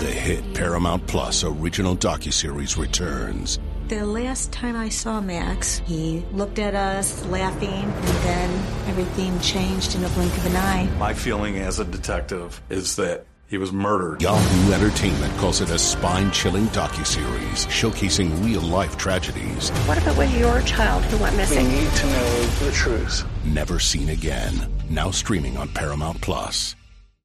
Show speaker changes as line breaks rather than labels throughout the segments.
The hit Paramount Plus original docuseries returns.
The last time I saw Max, he looked at us laughing, and then everything changed in a blink of an eye.
My feeling as a detective is that he was murdered.
Yahoo Entertainment calls it a spine-chilling docuseries showcasing real-life tragedies.
What if it was your child who went missing?
We need to know the truth.
Never seen again. Now streaming on Paramount Plus.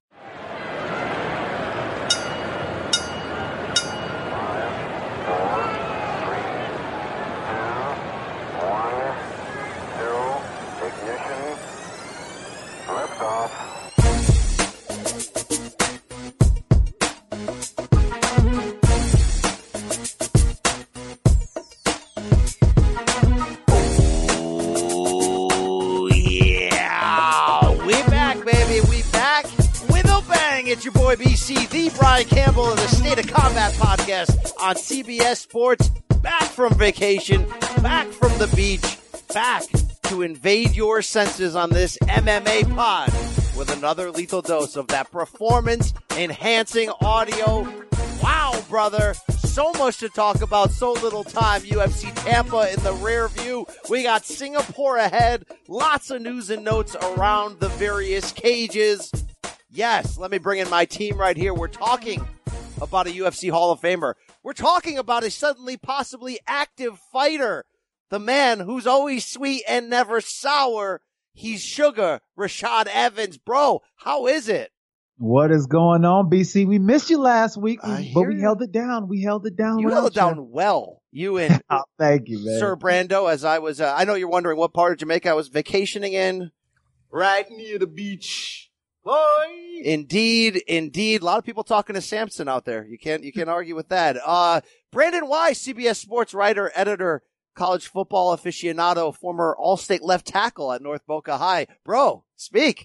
It's your boy BC, the Brian Campbell of the State of Combat podcast on CBS Sports. Back from vacation, back from the beach, back to invade your senses on this MMA pod with another lethal dose of that performance-enhancing audio. Wow, brother. So much to talk about, so little time. UFC Tampa in the rear view. We got Singapore ahead. Lots of news and notes around the various cages. Yes, let me bring in my team right here. We're talking about a UFC Hall of Famer. We're talking about a suddenly possibly active fighter. The man who's always sweet and never sour. He's Sugar, Rashad Evans. Bro, how is it?
What is going on, BC? We missed you last week, but we held it down. We held it down.
You held it down well. You and
oh, thank you, man.
Sir Brando, as I was, I know you're wondering what part of Jamaica I was vacationing in.
Right near the beach.
Boy. Indeed. A lot of people talking to Samson out there. You can't argue with that. Brandon Wise, CBS Sports writer, editor, college football aficionado, former All-State left tackle at North Boca High. Bro, speak.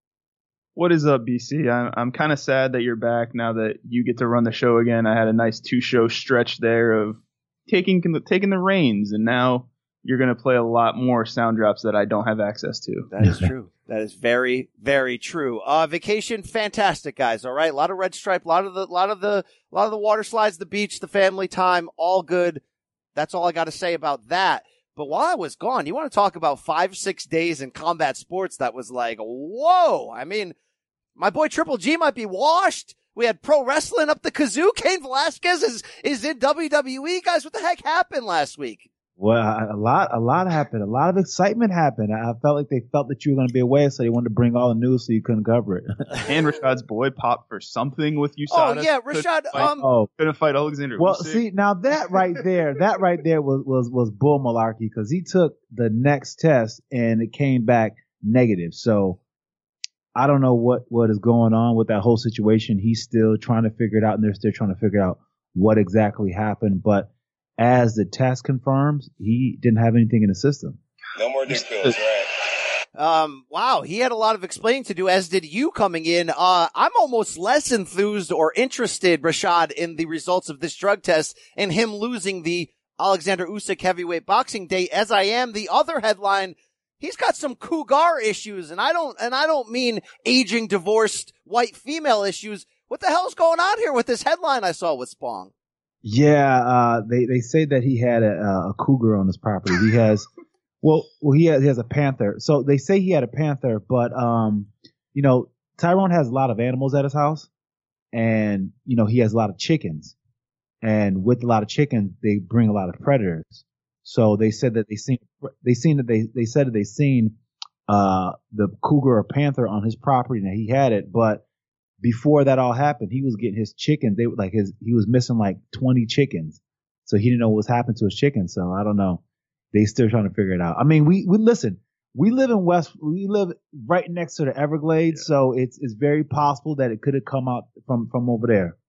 What is up, BC? I'm kind of sad that you're back now that you get to run the show again. I had a nice 2-show stretch there of taking the reins, and now you're going to play a lot more sound drops that I don't have access to.
That is true. That is very, very true. Vacation, fantastic, guys. All right. A lot of red stripe, a lot of the water slides, the beach, the family time, all good. That's all I got to say about that. But while I was gone, you want to talk about 5-6 days in combat sports that was like, whoa. I mean, my boy Triple G might be washed. We had pro wrestling up the kazoo. Cain Velasquez is in WWE. Guys, what the heck happened last week?
Well, a lot happened. A lot of excitement happened. I felt like they felt that you were going to be away, so they wanted to bring all the news so you couldn't cover it.
And Rashad's boy popped for something with USADA.
Oh yeah, Rashad.
Couldn't fight Alexander.
Well, see, now that right there was bull malarkey because he took the next test and it came back negative. So I don't know what is going on with that whole situation. He's still trying to figure it out, and they're still trying to figure out what exactly happened, but. As the test confirms, he didn't have anything in the system.
No more dick pills, right?
Wow, he had a lot of explaining to do, as did you coming in. I'm almost less enthused or interested, Rashad, in the results of this drug test and him losing the Alexander Usyk heavyweight boxing date as I am the other headline. He's got some cougar issues, and I don't mean aging, divorced, white female issues. What the hell's going on here with this headline I saw with Spong?
Yeah, they say that he had a cougar on his property. He has, he has a panther. So they say he had a panther, but Tyrone has a lot of animals at his house, and he has a lot of chickens, and with a lot of chickens, they bring a lot of predators. So they said that they said that they seen the cougar or panther on his property, and that he had it, but. Before that all happened, he was getting his chickens. He was missing like 20 chickens. So he didn't know what was happening to his chickens. So I don't know. They still trying to figure it out. I mean, we listen, we live right next to the Everglades. Yeah. So it's very possible that it could have come out from over there.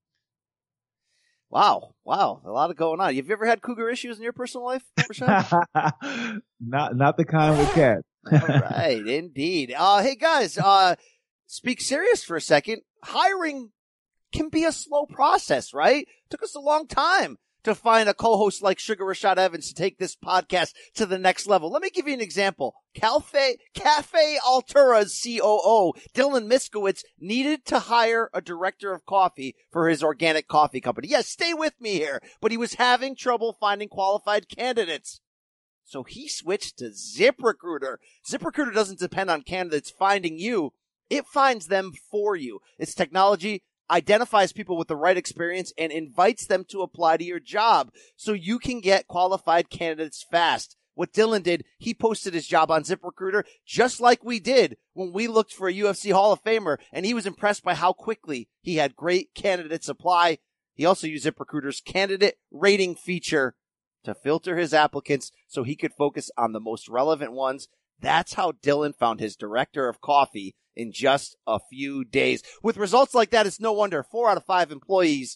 Wow. A lot of going on. Have you ever had cougar issues in your personal life, Rashad?
Not the kind with cats.
All right. Indeed. Hey guys, speak serious for a second. Hiring can be a slow process, right? Took us a long time to find a co-host like Sugar Rashad Evans to take this podcast to the next level. Let me give you an example. Cafe Altura's COO, Dylan Miskowitz, needed to hire a director of coffee for his organic coffee company. Yes, stay with me here, but he was having trouble finding qualified candidates. So he switched to ZipRecruiter. ZipRecruiter doesn't depend on candidates finding you. It finds them for you. Its technology identifies people with the right experience and invites them to apply to your job so you can get qualified candidates fast. What Dylan did, he posted his job on ZipRecruiter just like we did when we looked for a UFC Hall of Famer, and he was impressed by how quickly he had great candidates apply. He also used ZipRecruiter's candidate rating feature to filter his applicants so he could focus on the most relevant ones. That's how Dylan found his director of coffee in just a few days. With results like that, it's no wonder 4 out of 5 employers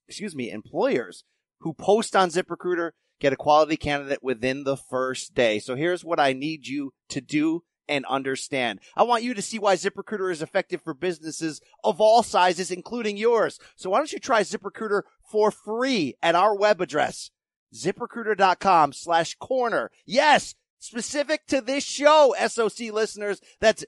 who post on ZipRecruiter get a quality candidate within the first day. So here's what I need you to do and understand. I want you to see why ZipRecruiter is effective for businesses of all sizes, including yours. So why don't you try ZipRecruiter for free at our web address, ZipRecruiter.com/corner. Yes, specific to this show, SOC listeners, that's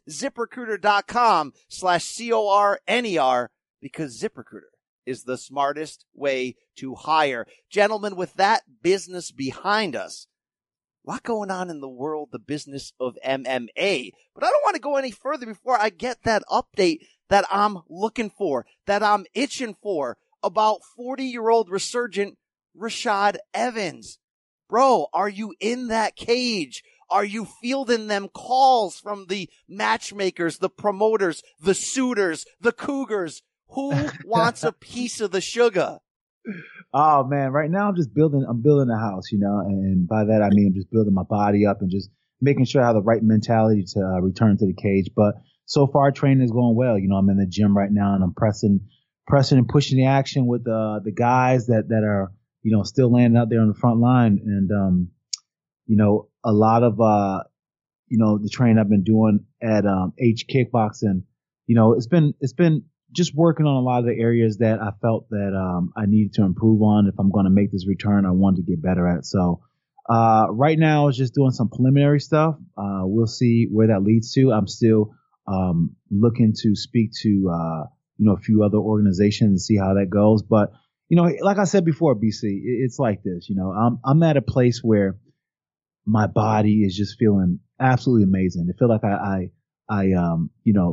ZipRecruiter.com/CORNER, because ZipRecruiter is the smartest way to hire. Gentlemen, with that business behind us, a lot going on in the world, the business of MMA. But I don't want to go any further before I get that update that I'm looking for, that I'm itching for, about 40-year-old resurgent Rashad Evans. Bro, are you in that cage? Are you fielding them calls from the matchmakers, the promoters, the suitors, the cougars? Who wants a piece of the sugar?
Oh man, right now I'm building a house, and by that I mean I'm just building my body up and just making sure I have the right mentality to return to the cage. But so far training is going well. I'm in the gym right now and I'm pressing and pushing the action with the guys that are, still landing out there on the front line. And, a lot of, the training I've been doing at, H Kickboxing, it's been just working on a lot of the areas that I felt that, I needed to improve on. If I'm going to make this return, I wanted to get better at. So, right now it's just doing some preliminary stuff. We'll see where that leads to. I'm still, looking to speak to, a few other organizations and see how that goes. But, like I said before, BC, it's like this, I'm at a place where my body is just feeling absolutely amazing. I feel like I am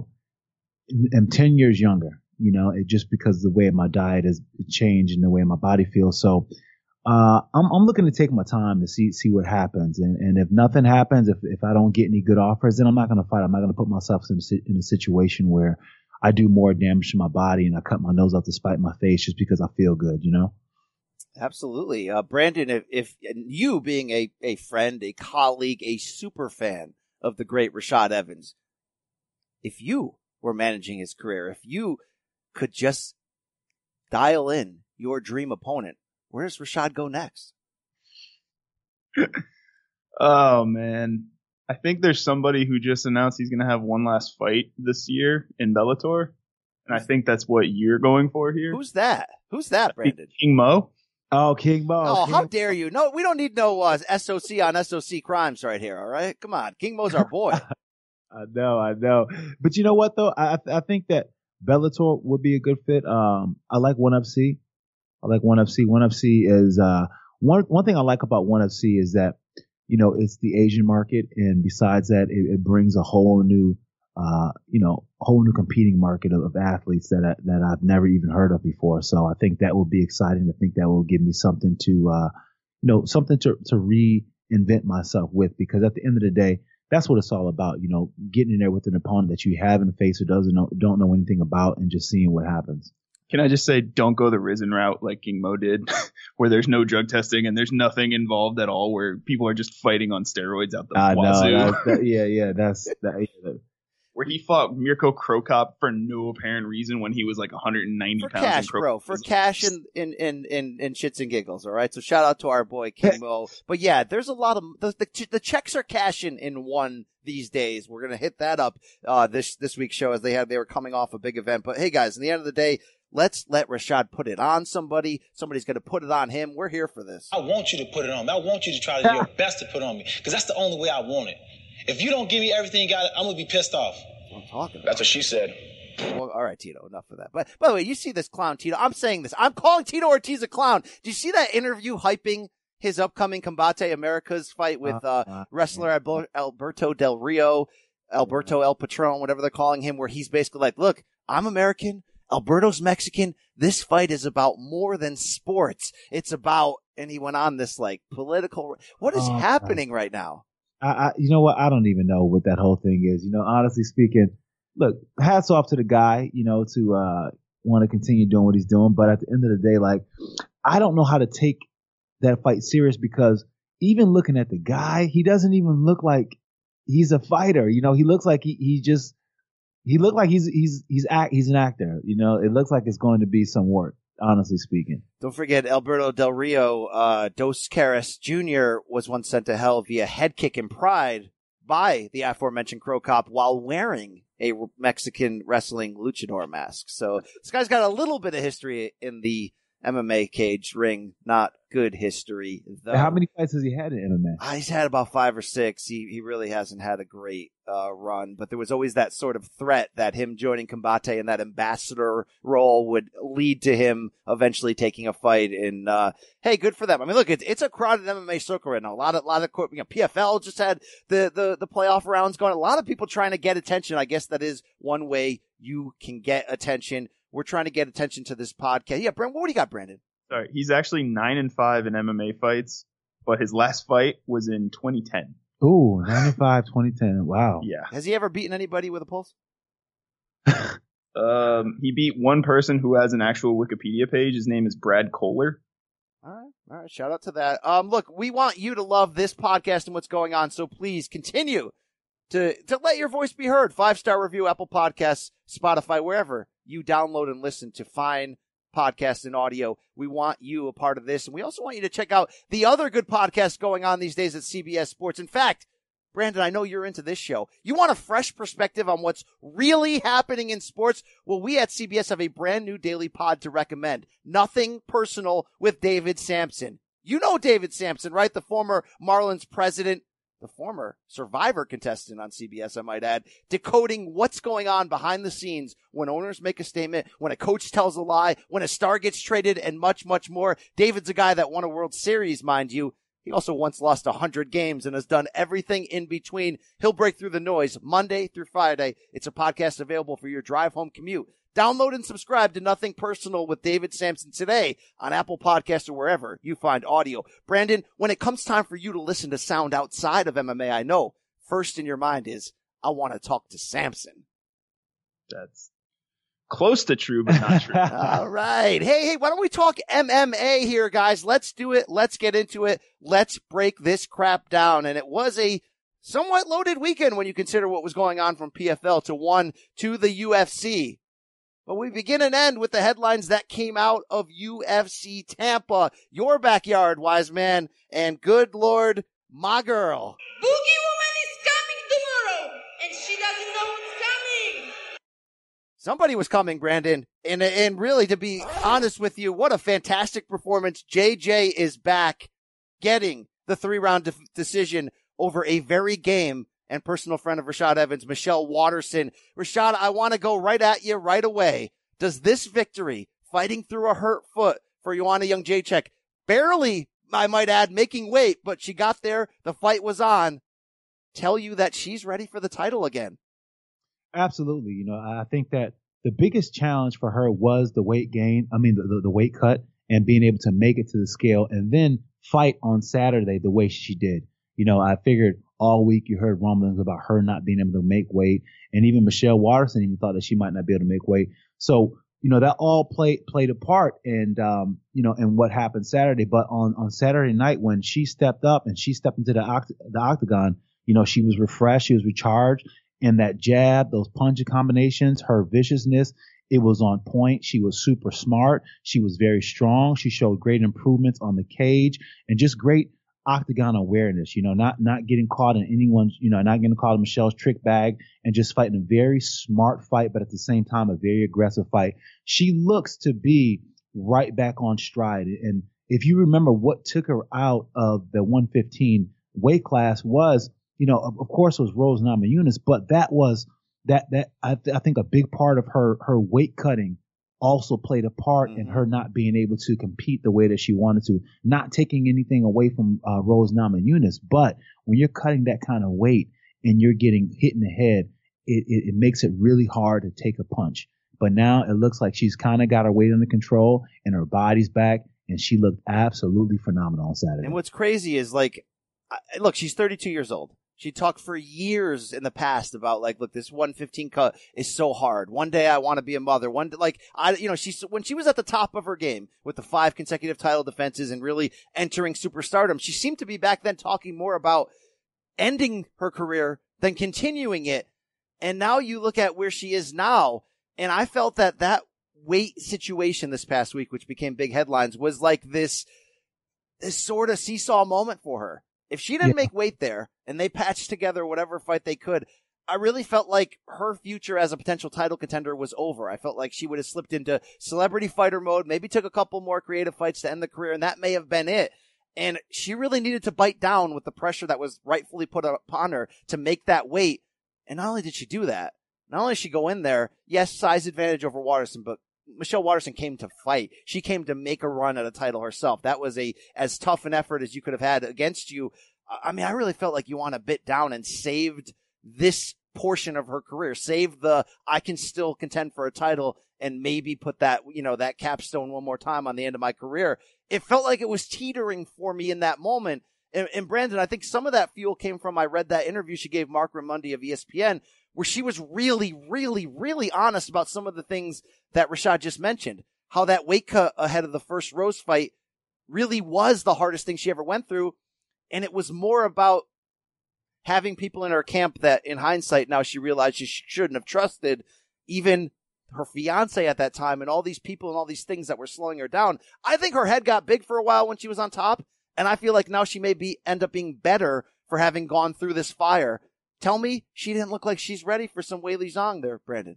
10 years younger, just because of the way my diet has changed and the way my body feels. So, I'm looking to take my time to see what happens. And if nothing happens, if I don't get any good offers, then I'm not going to fight. I'm not going to put myself in a situation where I do more damage to my body and I cut my nose off to spite my face just because I feel good,
Absolutely. Brandon, if you being a friend, a colleague, a super fan of the great Rashad Evans, if you were managing his career, if you could just dial in your dream opponent, where does Rashad go next?
Oh, man. I think there's somebody who just announced he's going to have one last fight this year in Bellator. And I think that's what you're going for here.
Who's that, Brandon?
King Mo.
Oh, King Mo.
Oh, how dare you? No, we don't need no SOC on SOC crimes right here, all right? Come on. King Mo's our boy.
I know. But you know what, though? I think that Bellator would be a good fit. I like ONE FC. ONE FC is one thing I like about ONE FC is that, it's the Asian market. And besides that, it brings a whole new competing market of athletes that I've never even heard of before. So I think that will be exciting. I think that will give me something to reinvent myself with, because at the end of the day, that's what it's all about. Getting in there with an opponent that you haven't faced or don't know anything about and just seeing what happens.
Can I just say, don't go the Rizin route like King Mo did, where there's no drug testing and there's nothing involved at all, where people are just fighting on steroids out the wazoo. Where he fought Mirko Krokop for no apparent reason when he was like 190 pounds.
Cash, bro. For cash and shits and giggles, all right? So shout out to our boy King Mo. But yeah, there's a lot of the checks are cashing in ONE these days. We're gonna hit that up this week's show as they were coming off a big event. But hey guys, in the end of the day, Let's let Rashad put it on somebody. Somebody's going to put it on him. We're here for this.
I want you to put it on me. I want you to try to do your best to put it on me, because that's the only way I want it. If you don't give me everything you got, I'm going to be pissed off.
That's what I'm talking about.
That's what she said.
Well, all right, Tito, enough of that. But by the way, you see this clown, Tito. I'm saying this. I'm calling Tito Ortiz a clown. Did you see that interview hyping his upcoming Combate Americas fight with wrestler Alberto Del Rio, Alberto El Patron, whatever they're calling him, where he's basically like, look, I'm American, Alberto's Mexican. This fight is about more than sports. It's about, and he went on this like political, what is happening right now?
You know what? I don't even know what that whole thing is. Honestly speaking, look, hats off to the guy, to want to continue doing what he's doing. But at the end of the day, like, I don't know how to take that fight serious, because even looking at the guy, he doesn't even look like he's a fighter. He looks like he looked like he's an actor. It looks like it's going to be some work, honestly speaking.
Don't forget Alberto Del Rio, Dos Caras Jr. was once sent to hell via head kick in Pride by the aforementioned Crow Cop while wearing a Mexican wrestling luchador mask. So this guy's got a little bit of history in the MMA cage ring. Not good history, though.
How many fights has he had in MMA?
He's had about 5 or 6. He really hasn't had a great run, but there was always that sort of threat that him joining Combate and that ambassador role would lead to him eventually taking a fight. And hey, good for them. I mean, look, it's a crowded MMA circle right now. A lot of PFL just had the playoff rounds going. A lot of people trying to get attention. I guess that is one way you can get attention. We're trying to get attention to this podcast. Yeah, Brent, what do you got, Brandon?
Sorry, he's actually 9-5 in MMA fights, but his last fight was in 2010.
Ooh, 9-5, 2010. Wow.
Yeah.
Has he ever beaten anybody with a pulse?
He beat one person who has an actual Wikipedia page. His name is Brad Kohler.
All right. Shout out to that. Look, we want you to love this podcast and what's going on, so please continue to let your voice be heard. 5-star review, Apple Podcasts, Spotify, wherever you download and listen to fine podcasts and audio. We want you a part of this. And we also want you to check out the other good podcasts going on these days at CBS Sports. In fact, Brandon, I know you're into this show. You want a fresh perspective on what's really happening in sports? Well, we at CBS have a brand new daily pod to recommend. Nothing Personal with David Sampson. You know David Sampson, right? The former Marlins president, the former Survivor contestant on CBS, I might add, decoding what's going on behind the scenes when owners make a statement, when a coach tells a lie, when a star gets traded, and much, much more. David's a guy that won a World Series, mind you. He also once lost 100 games and has done everything in between. He'll break through the noise Monday through Friday. It's a podcast available for your drive home commute. Download and subscribe to Nothing Personal with David Sampson today on Apple Podcasts or wherever you find audio. Brandon, when it comes time for you to listen to sound outside of MMA, I know first in your mind is, I want to talk to Sampson.
That's close to true, but not true.
All right. Hey, why don't we talk MMA here, guys? Let's do it. Let's get into it. Let's break this crap down. And it was a somewhat loaded weekend when you consider what was going on from PFL to one to the UFC. But we begin and end with the headlines that came out of UFC Tampa, your backyard, wise man, and good Lord, my girl.
Boogie Woman is coming tomorrow, and she doesn't know what's coming.
Somebody was coming, Brandon. And really, to be honest with you, what a fantastic performance. JJ is back, getting the 3-round decision over a very game and personal friend of Rashad Evans, Michelle Waterson. Rashad, I want to go right at you right away. Does this victory, fighting through a hurt foot for Joanna Jędrzejczyk, barely, I might add, making weight, but she got there, the fight was on, tell you that she's ready for the title again?
Absolutely. I think that the biggest challenge for her was the weight gain. I mean, the weight cut and being able to make it to the scale and then fight on Saturday the way she did. I figured all week you heard rumblings about her not being able to make weight, and even Michelle Waterson even thought that she might not be able to make weight. So, that all played a part and what happened Saturday. But on Saturday night when she stepped up and she stepped into the octagon, she was refreshed, she was recharged, and that jab, those punching combinations, her viciousness, it was on point. She was super smart. She was very strong. She showed great improvements on the cage and just great octagon awareness, not getting caught in anyone's, not getting caught in Michelle's trick bag and just fighting a very smart fight, but at the same time, a very aggressive fight. She looks to be right back on stride. And if you remember what took her out of the 115 weight class was, of course it was Rose Namajunas, but that was I think a big part of her weight cutting also played a part in her not being able to compete the way that she wanted to, not taking anything away from Rose Namajunas. But when you're cutting that kind of weight and you're getting hit in the head, it makes it really hard to take a punch. But now it looks like she's kind of got her weight under control and her body's back, and she looked absolutely phenomenal on Saturday.
And what's crazy is, look, she's 32 years old. She talked for years in the past about look, this 115 cut is so hard. One day I want to be a mother. When she was at the top of her game with the 5 consecutive title defenses and really entering superstardom, she seemed to be back then talking more about ending her career than continuing it. And now you look at where she is now, and I felt that weight situation this past week, which became big headlines, was like this sort of seesaw moment for her. If she didn't make weight there and they patched together whatever fight they could, I really felt like her future as a potential title contender was over. I felt like she would have slipped into celebrity fighter mode, maybe took a couple more creative fights to end the career, and that may have been it. And she really needed to bite down with the pressure that was rightfully put upon her to make that weight. And not only did she do that, not only did she go in there, yes, size advantage over Waterson, but Michelle Waterson came to fight. She came to make a run at a title herself. That was as tough an effort as you could have had against you. I mean, I really felt like Joanna bit down and saved this portion of her career, saved I can still contend for a title and maybe put that, that capstone one more time on the end of my career. It felt like it was teetering for me in that moment. And Brandon, I think some of that fuel came from, I read that interview she gave Mark Raimondi of ESPN, where she was really, really, really honest about some of the things that Rashad just mentioned. How that weight cut ahead of the first Rose fight really was the hardest thing she ever went through. And it was more about having people in her camp that, in hindsight, now she realized she shouldn't have trusted, even her fiance at that time and all these people and all these things that were slowing her down. I think her head got big for a while when she was on top. And I feel like now she may end up being better for having gone through this fire. Tell me she didn't look like she's ready for some Weili Zhang there, Brandon.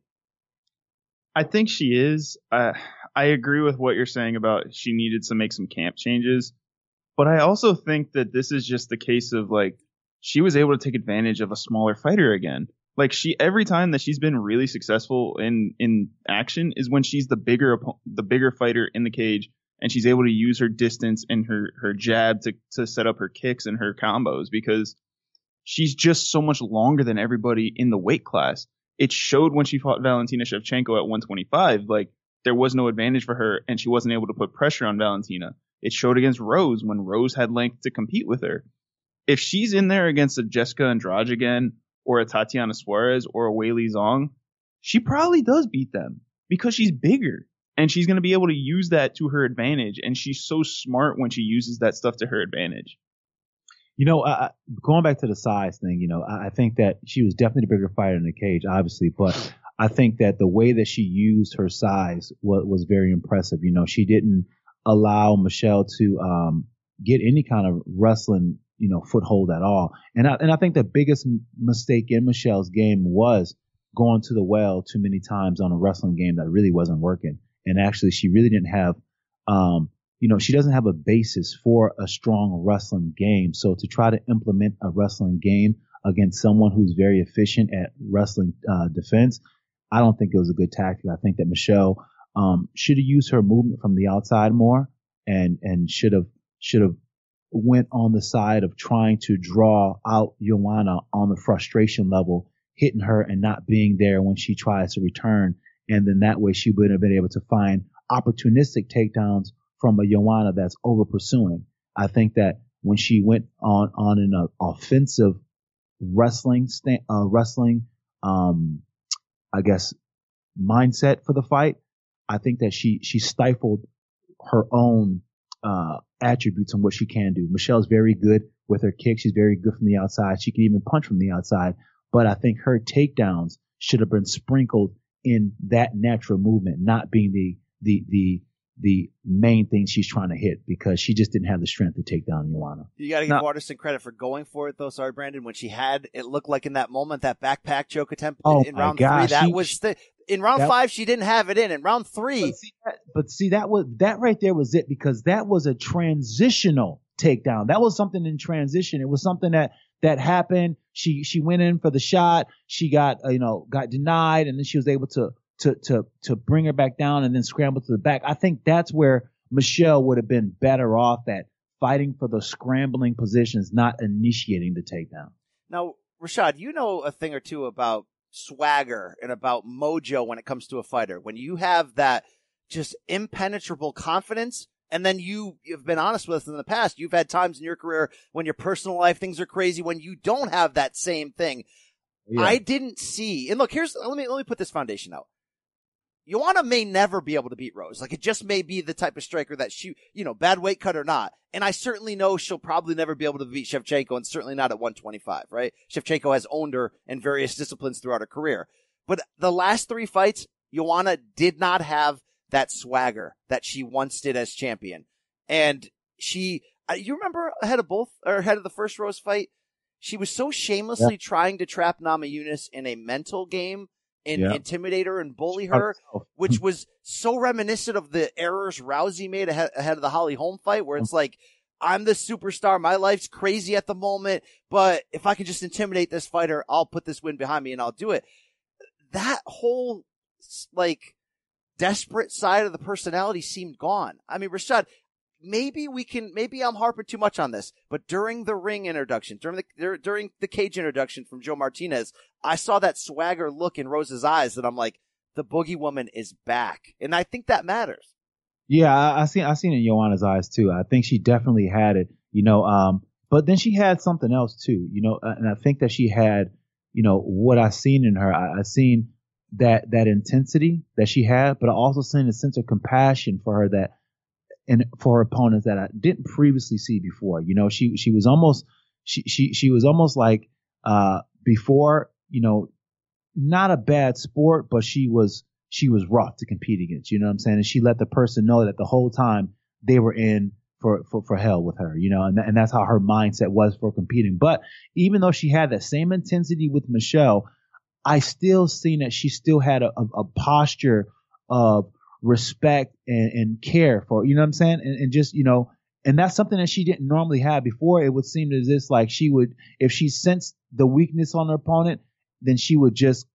I think she is. I agree with what you're saying about she needed to make some camp changes. But I also think that this is just the case of she was able to take advantage of a smaller fighter again. Every time that she's been really successful in action is when she's the bigger fighter in the cage, and she's able to use her distance and her jab to set up her kicks and her combos, because she's just so much longer than everybody in the weight class. It showed when she fought Valentina Shevchenko at 125, there was no advantage for her and she wasn't able to put pressure on Valentina. It showed against Rose when Rose had length to compete with her. If she's in there against a Jessica Andrade again, or a Tatiana Suarez, or a Weili Zhang, she probably does beat them because she's bigger and she's going to be able to use that to her advantage. And she's so smart when she uses that stuff to her advantage.
Going back to the size thing, I think that she was definitely the bigger fighter in the cage, obviously, but I think that the way that she used her size was very impressive. She didn't allow Michelle to get any kind of wrestling, foothold at all. And I think the biggest mistake in Michelle's game was going to the well too many times on a wrestling game that really wasn't working. And actually, she really didn't have, she doesn't have a basis for a strong wrestling game. So to try to implement a wrestling game against someone who's very efficient at wrestling defense, I don't think it was a good tactic. I think that Michelle should have used her movement from the outside more and should have went on the side of trying to draw out Joanna on the frustration level, hitting her and not being there when she tries to return. And then that way she would have been able to find opportunistic takedowns from a Joanna that's over pursuing. I think that when she went on an offensive wrestling, mindset for the fight, I think that she stifled her own attributes on what she can do. Michelle's very good with her kicks. She's very good from the outside. She can even punch from the outside. But I think her takedowns should have been sprinkled in that natural movement, not being the the main thing she's trying to hit because she just didn't have the strength to take down Joanna.
You got to give Waterson credit for going for it, though. Sorry, Brandon. When she had, it looked like in that moment, that backpack choke attempt in round 3, in round 5, she didn't have it in. In round 3.
But see, that right there was it, because that was a transitional takedown. That was something in transition. It was something that happened. She went in for the shot. She got denied, and then she was able to bring her back down and then scramble to the back. I think that's where Michelle would have been better off at, fighting for the scrambling positions, not initiating the takedown.
Now, Rashad, you know a thing or two about swagger and about mojo when it comes to a fighter. When you have that just impenetrable confidence, and then you've been honest with us in the past, you've had times in your career when your personal life things are crazy, when you don't have that same thing. Yeah. I didn't see, and look, let me put this foundation out. Joanna may never be able to beat Rose. Like, it just may be the type of striker that she, bad weight cut or not. And I certainly know she'll probably never be able to beat Shevchenko, and certainly not at 125, right? Shevchenko has owned her in various disciplines throughout her career. But the last 3 fights, Joanna did not have that swagger that she once did as champion. And you remember ahead of the first Rose fight, she was so shamelessly trying to trap Namajunas in a mental game and intimidate her and bully her, which was so reminiscent of the errors Rousey made ahead of the Holly Holm fight, where it's like, I'm the superstar, my life's crazy at the moment, but if I can just intimidate this fighter, I'll put this win behind me and I'll do it. That whole, desperate side of the personality seemed gone. I mean, Rashad, maybe I'm harping too much on this, but during the ring introduction, during the cage introduction from Joe Martinez, I saw that swagger look in Rose's eyes that I'm like, the Boogie Woman is back. And I think that matters.
Yeah, I seen it in Joanna's eyes too. I think she definitely had it, but then she had something else too, and I think that she had, what I seen in her, I seen that intensity that she had, but I also seen a sense of compassion for her and for her opponents that I didn't previously see before. She was almost, she was almost like, before, not a bad sport, but she was rough to compete against, you know what I'm saying? And she let the person know that the whole time they were in for hell with her, and that's how her mindset was for competing. But even though she had that same intensity with Michelle, I still seen that she still had a posture of respect and care for, you know what I'm saying? And just, and that's something that she didn't normally have before. It would seem as if like she would, if she sensed the weakness on her opponent, then she would just,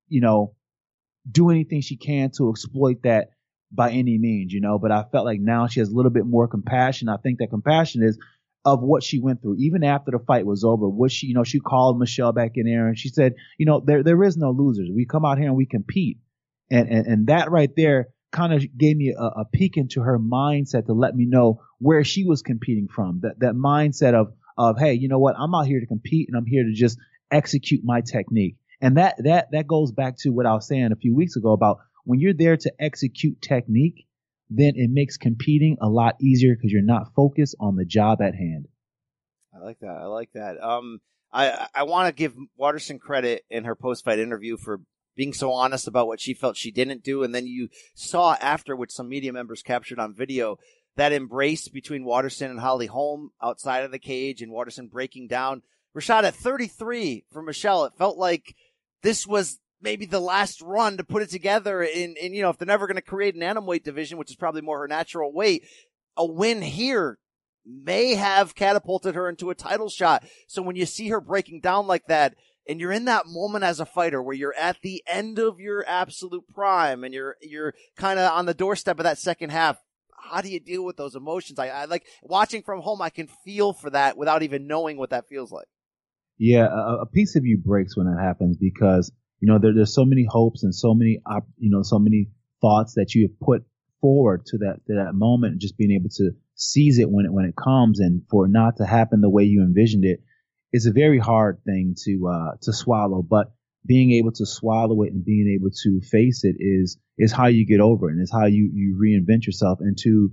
do anything she can to exploit that by any means, but I felt like now she has a little bit more compassion. I think that compassion is of what she went through, even after the fight was over. What she called Michelle back in there and she said, there is no losers. We come out here and we compete. And that right there kind of gave me a peek into her mindset to let me know where she was competing from. That mindset of, hey, you know what? I'm out here to compete and I'm here to just execute my technique. And that goes back to what I was saying a few weeks ago about when you're there to execute technique, then it makes competing a lot easier because you're not focused on the job at hand.
I like that. I want to give Waterson credit in her post-fight interview for being so honest about what she felt she didn't do. And then you saw after, which some media members captured on video, that embrace between Waterson and Holly Holm outside of the cage and Waterson breaking down. Rashad, at 33 for Michelle, it felt like this was maybe the last run to put it together in if they're never going to create an atomweight division, which is probably more her natural weight, a win here may have catapulted her into a title shot. So when you see her breaking down like that, and you're in that moment as a fighter where you're at the end of your absolute prime and you're kind of on the doorstep of that second half, how do you deal with those emotions? I like watching from home. I can feel for that without even knowing what that feels like.
Yeah, a piece of you breaks when it happens because, there's so many hopes and so many, so many thoughts that you have put forward to that moment, and just being able to seize it when it comes, and for it not to happen the way you envisioned it is a very hard thing to swallow. But being able to swallow it and being able to face it is how you get over it, and is how you reinvent yourself into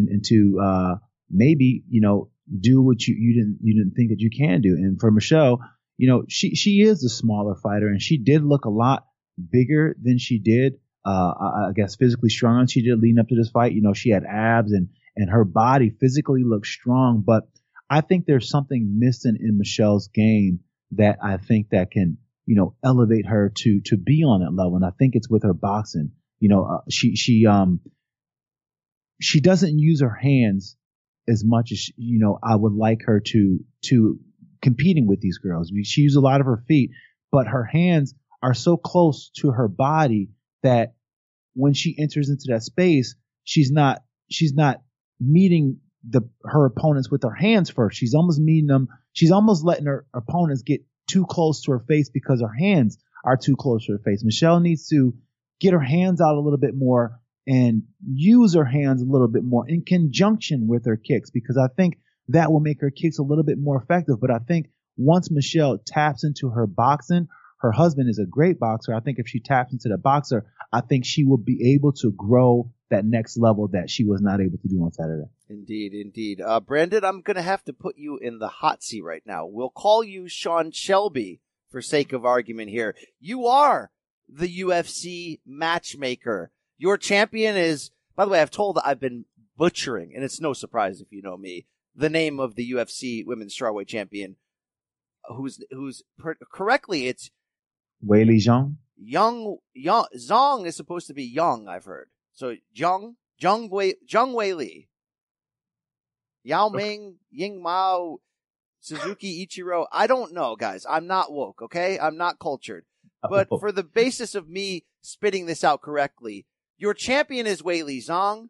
maybe, do what you didn't think that you can do. And for Michelle, she is a smaller fighter, and she did look a lot bigger than she did I guess physically stronger than she did leading up to this fight. You know, she had abs and her body physically looked strong, but I think there's something missing in Michelle's game that I think that can, you know, elevate her to be on that level. And I think it's with her boxing. You know, she doesn't use her hands as much as, you know, I would like her to competing with these girls. She uses a lot of her feet, but her hands are so close to her body that when she enters into that space, she's not meeting her opponents with her hands first. She's almost meeting them. She's almost letting her opponents get too close to her face because her hands are too close to her face. Michelle needs to get her hands out a little bit more and use her hands a little bit more in conjunction with her kicks, because I think that will make her kicks a little bit more effective. But I think once Michelle taps into her boxing, her husband is a great boxer. I think if she taps into the boxer, I think she will be able to grow that next level that she was not able to do on Saturday.
Indeed. Brandon, I'm going to have to put you in the hot seat right now. We'll call you Sean Shelby for sake of argument here. You are the UFC matchmaker. Your champion is, by the way, I've told that I've been butchering, and it's no surprise if you know me, the name of the UFC women's strawweight champion, who's correctly, it's
Weili Zhang.
Zhang is supposed to be young, I've heard. So Zhang Weili, Yao Ming, Ying Mao, Suzuki Ichiro. I don't know, guys. I'm not woke, okay? I'm not cultured. But for the basis of me spitting this out correctly, your champion is Weili Zhang.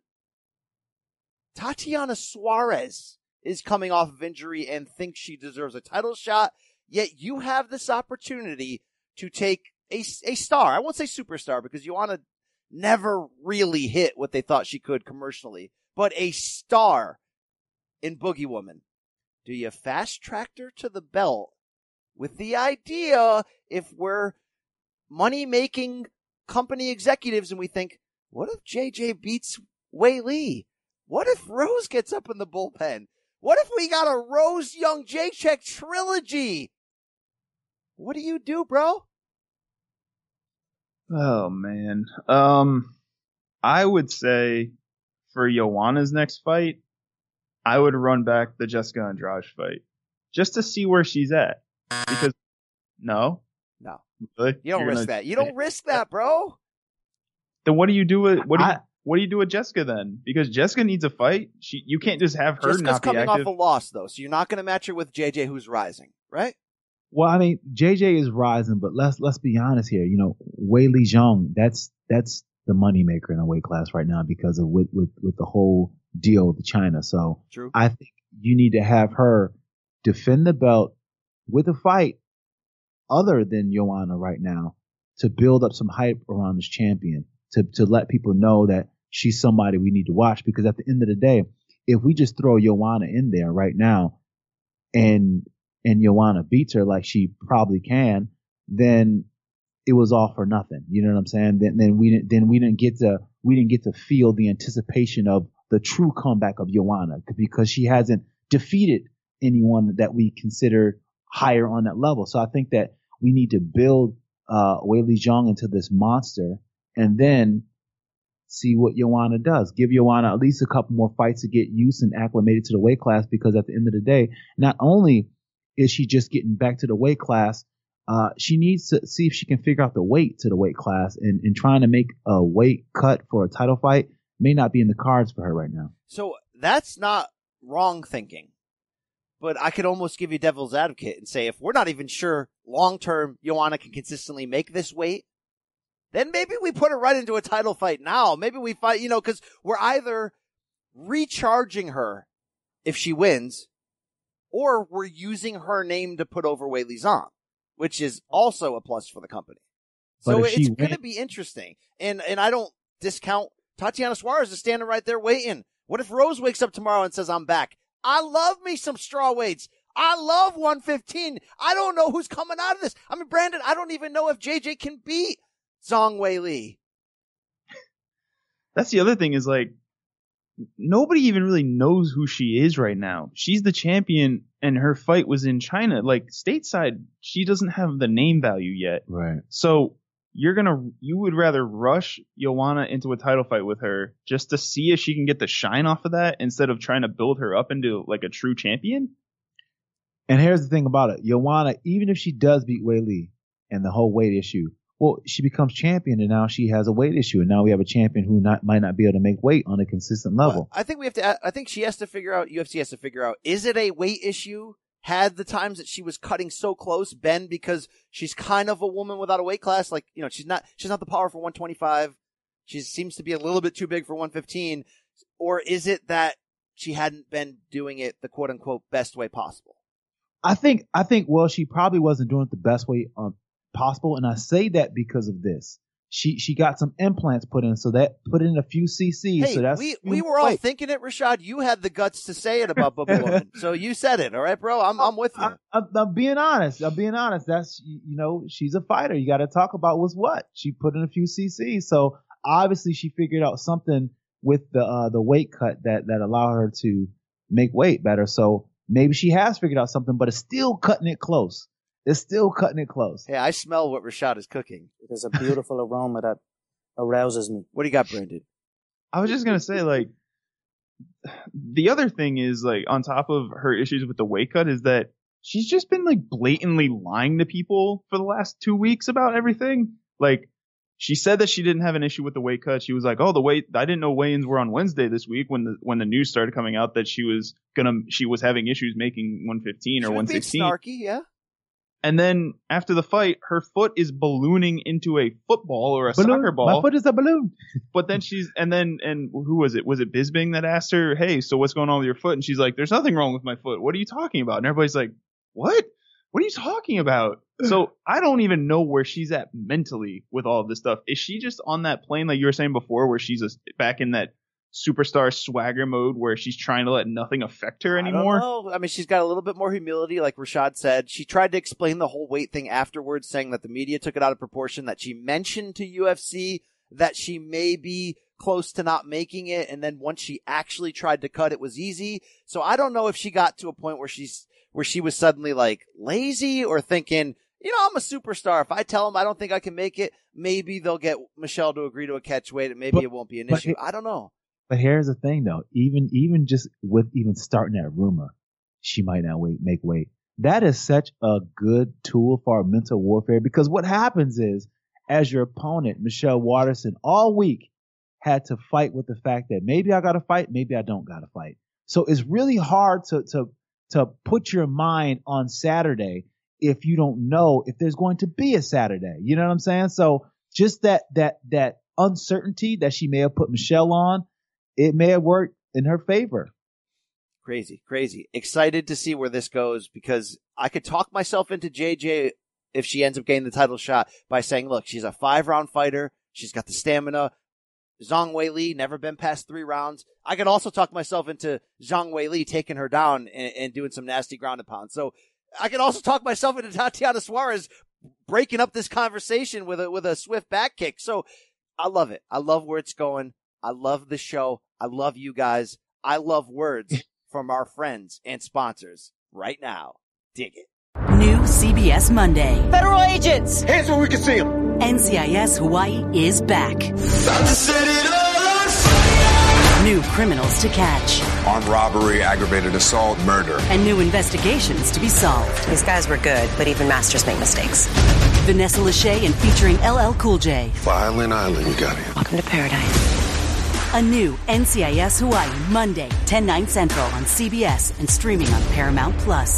Tatiana Suarez is coming off of injury and thinks she deserves a title shot. Yet you have this opportunity to take a star. I won't say superstar because Joanna never really hit what they thought she could commercially, but a star in Boogie Woman. Do you fast track her to the belt with the idea, if we're money-making company executives and we think, what if JJ beats Weili? What if Rose gets up in the bullpen? What if we got a Rose Young Jacek trilogy? What do you do, bro?
Oh, man. I would say for Joanna's next fight, I would run back the Jessica Andrade fight just to see where she's at. Because no, really?
You don't risk that. You don't risk that, bro.
Then what do you do with what do you do with Jessica then? Because Jessica needs a fight. You can't just have her
Jessica's
not be
coming
active.
off a loss though, so you're not going to match her with JJ, who's rising, right?
Well, I mean, JJ is rising, but let's be honest here. You know, Weili Zhang, that's the moneymaker in a weight class right now because of with the whole deal with China. So
True.
I think you need to have her defend the belt with a fight other than Joanna right now to build up some hype around this champion, to let people know that she's somebody we need to watch. Because at the end of the day, if we just throw Joanna in there right now and Joanna beats her like she probably can, then it was all for nothing. You know what I'm saying? Then we didn't get to feel the anticipation of the true comeback of Joanna because she hasn't defeated anyone that we consider higher on that level. So I think that we need to build Weili Zhang into this monster and then see what Joanna does. Give Joanna at least a couple more fights to get used and acclimated to the weight class, because at the end of the day, not only is she just getting back to the weight class, she needs to see if she can figure out the weight to the weight class, and trying to make a weight cut for a title fight may not be in the cards for her right now.
So that's not wrong thinking, but I could almost give you devil's advocate and say, if we're not even sure long-term Joanna can consistently make this weight, then maybe we put her right into a title fight now. Maybe we fight, because we're either recharging her if she wins, or we're using her name to put over Weili Zhang, which is also a plus for the company. So it's going to be interesting. And I don't discount Tatiana Suarez is standing right there waiting. What if Rose wakes up tomorrow and says, I'm back? I love me some strawweights. I love 115. I don't know who's coming out of this. I mean, Brandon, I don't even know if JJ can beat Zhang Weili.
That's the other thing is, like, nobody even really knows who she is right now. She's the champion and her fight was in China. Like, stateside, she doesn't have the name value yet.
Right.
So you would rather rush Joanna into a title fight with her just to see if she can get the shine off of that instead of trying to build her up into like a true champion?
And here's the thing about it. Joanna, even if she does beat Wei Li and the whole weight issue, well, she becomes champion and now she has a weight issue. And now we have a champion who might not be able to make weight on a consistent level.
Well, I think she has to figure out, UFC has to figure out, is it a weight issue? Had the times that she was cutting so close been because she's kind of a woman without a weight class? Like, you know, she's not the power for 125. She seems to be a little bit too big for 115. Or is it that she hadn't been doing it the quote unquote best way possible?
I think, well, she probably wasn't doing it the best way possible. And I say that because of this. She got some implants put in, so that put in a few cc's.
Hey,
so that's
we were all thinking it, Rashad. You had the guts to say it about Bubba Woman, so you said it. All right, bro. I'm with you.
I'm being honest. That's, she's a fighter. You got to talk about what's what. She put in a few cc's, so obviously she figured out something with the weight cut that allowed her to make weight better. So maybe she has figured out something, but it's still cutting it close. It's still cutting it close.
Hey, I smell what Rashad is cooking.
There's a beautiful aroma that arouses me.
What do you got, Brandon?
I was just going to say, like, the other thing is, like, on top of her issues with the weight cut is that she's just been, like, blatantly lying to people for the last 2 weeks about everything. Like, she said that she didn't have an issue with the weight cut. She was like, I didn't know weigh-ins were on Wednesday this week when the news started coming out that she was having issues making 115 or 116.
Snarky, yeah.
And then after the fight, her foot is ballooning into a football or a soccer ball.
My foot is a balloon.
But then and who was it? Was it Bisping that asked her, hey, so what's going on with your foot? And she's like, there's nothing wrong with my foot. What are you talking about? And everybody's like, what? What are you talking about? So I don't even know where she's at mentally with all of this stuff. Is she just on that plane like you were saying before where she's back in that superstar swagger mode where she's trying to let nothing affect her anymore?
I don't know. I mean, she's got a little bit more humility, like Rashad said. She tried to explain the whole weight thing afterwards, saying that the media took it out of proportion, that she mentioned to UFC that she may be close to not making it, and then once she actually tried to cut, it was easy. So I don't know if she got to a point where she was suddenly like lazy or thinking, I'm a superstar. If I tell them I don't think I can make it, maybe they'll get Michelle to agree to a catch weight and maybe it won't be an issue. I don't know.
But here's the thing, though. Even just with even starting that rumor, she might not make weight. That is such a good tool for our mental warfare, because what happens is, as your opponent, Michelle Waterson, all week had to fight with the fact that maybe I got to fight, maybe I don't got to fight. So it's really hard to put your mind on Saturday if you don't know if there's going to be a Saturday. You know what I'm saying? So just that uncertainty that she may have put Michelle on, it may have worked in her favor.
Crazy. Excited to see where this goes, because I could talk myself into JJ if she ends up getting the title shot by saying, look, she's a 5-round fighter. She's got the stamina. Zhang Weili, never been past 3 rounds. I could also talk myself into Zhang Weili taking her down and doing some nasty ground and pound. So I could also talk myself into Tatiana Suarez breaking up this conversation with a swift back kick. So I love it. I love where it's going. I love the show. I love you guys. I love words from our friends and sponsors right now. Dig it.
New CBS Monday.
Federal agents! Hands where we can see them!
NCIS Hawaii is back. New criminals to catch.
Armed robbery, aggravated assault, murder.
And new investigations to be solved.
These guys were good, but even masters make mistakes.
Vanessa Lachey and featuring LL Cool J.
Violin Island, you got it.
Welcome to paradise.
A new NCIS Hawaii, Monday, 10/9 Central on CBS and streaming on Paramount+.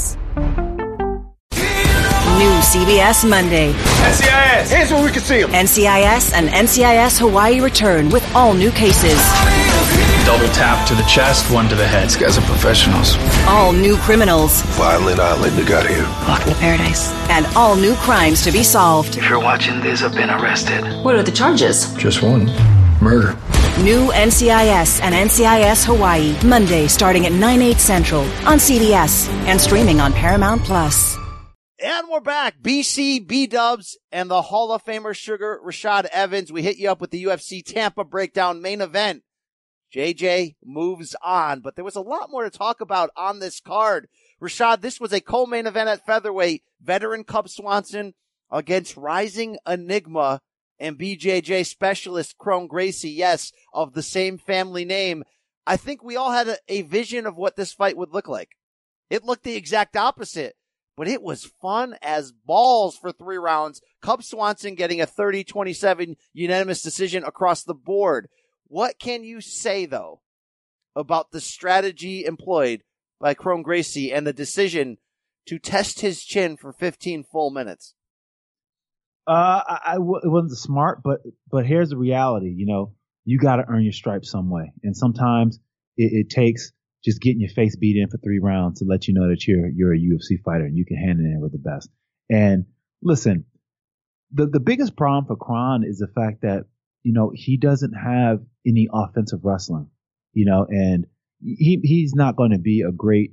New CBS Monday.
NCIS! Hands where we can see them!
NCIS and NCIS Hawaii return with all new cases.
Double tap to the chest, 1 to the head.
These guys are professionals.
All new criminals.
Violin Island, you got it.
Welcome to paradise. And all new crimes to be solved.
If you're watching this, I've been arrested.
What are the charges?
Just one. Murder.
New NCIS and NCIS Hawaii, Monday starting at 9/8 Central on CBS and streaming on Paramount+.
And we're back. BC, B-Dubs, and the Hall of Famer Sugar Rashad Evans. We hit you up with the UFC Tampa breakdown main event. JJ moves on, but there was a lot more to talk about on this card. Rashad, this was a co-main event at featherweight. Veteran Cub Swanson against rising enigma and BJJ specialist Kron Gracie, yes, of the same family name. I think we all had a vision of what this fight would look like. It looked the exact opposite, but it was fun as balls for 3 rounds. Cub Swanson getting a 30-27 unanimous decision across the board. What can you say, though, about the strategy employed by Kron Gracie and the decision to test his chin for 15 full minutes?
It wasn't smart, but here's the reality. You got to earn your stripes some way. And sometimes it takes just getting your face beat in for 3 rounds to let you know that you're a UFC fighter and you can hand it in with the best. And listen, the biggest problem for Kron is the fact that, he doesn't have any offensive wrestling, and he's not going to be a great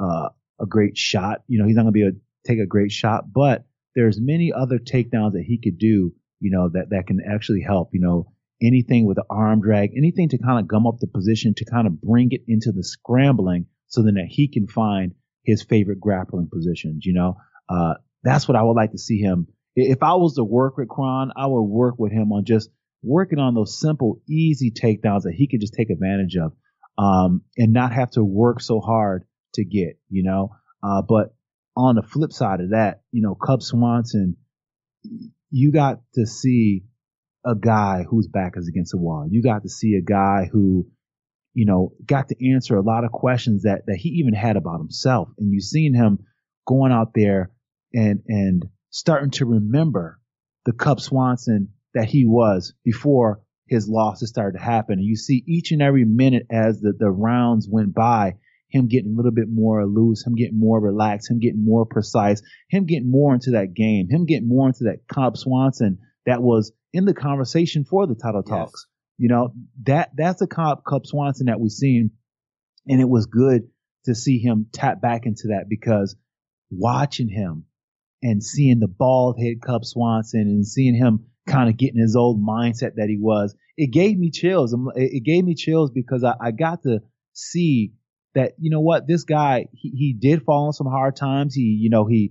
shot. He's not going to be able to take a great shot, but there's many other takedowns that he could do, that can actually help, anything with the arm drag, anything to kind of gum up the position, to kind of bring it into the scrambling so then that he can find his favorite grappling positions. That's what I would like to see him. If I was to work with Kron, I would work with him on just working on those simple, easy takedowns that he could just take advantage of, and not have to work so hard to get, but on the flip side of that, Cub Swanson, you got to see a guy whose back is against the wall. You got to see a guy who, got to answer a lot of questions that he even had about himself. And you've seen him going out there and starting to remember the Cub Swanson that he was before his losses started to happen. And you see each and every minute as the rounds went by, him getting a little bit more loose, him getting more relaxed, him getting more precise, him getting more into that game, him getting more into that Cub Swanson that was in the conversation for the title talks. That's the Cub Swanson that we've seen. And it was good to see him tap back into that, because watching him and seeing the bald head Cub Swanson and seeing him kind of getting his old mindset that he was, it gave me chills. It gave me chills because I got to see that, this guy, he did fall on some hard times. He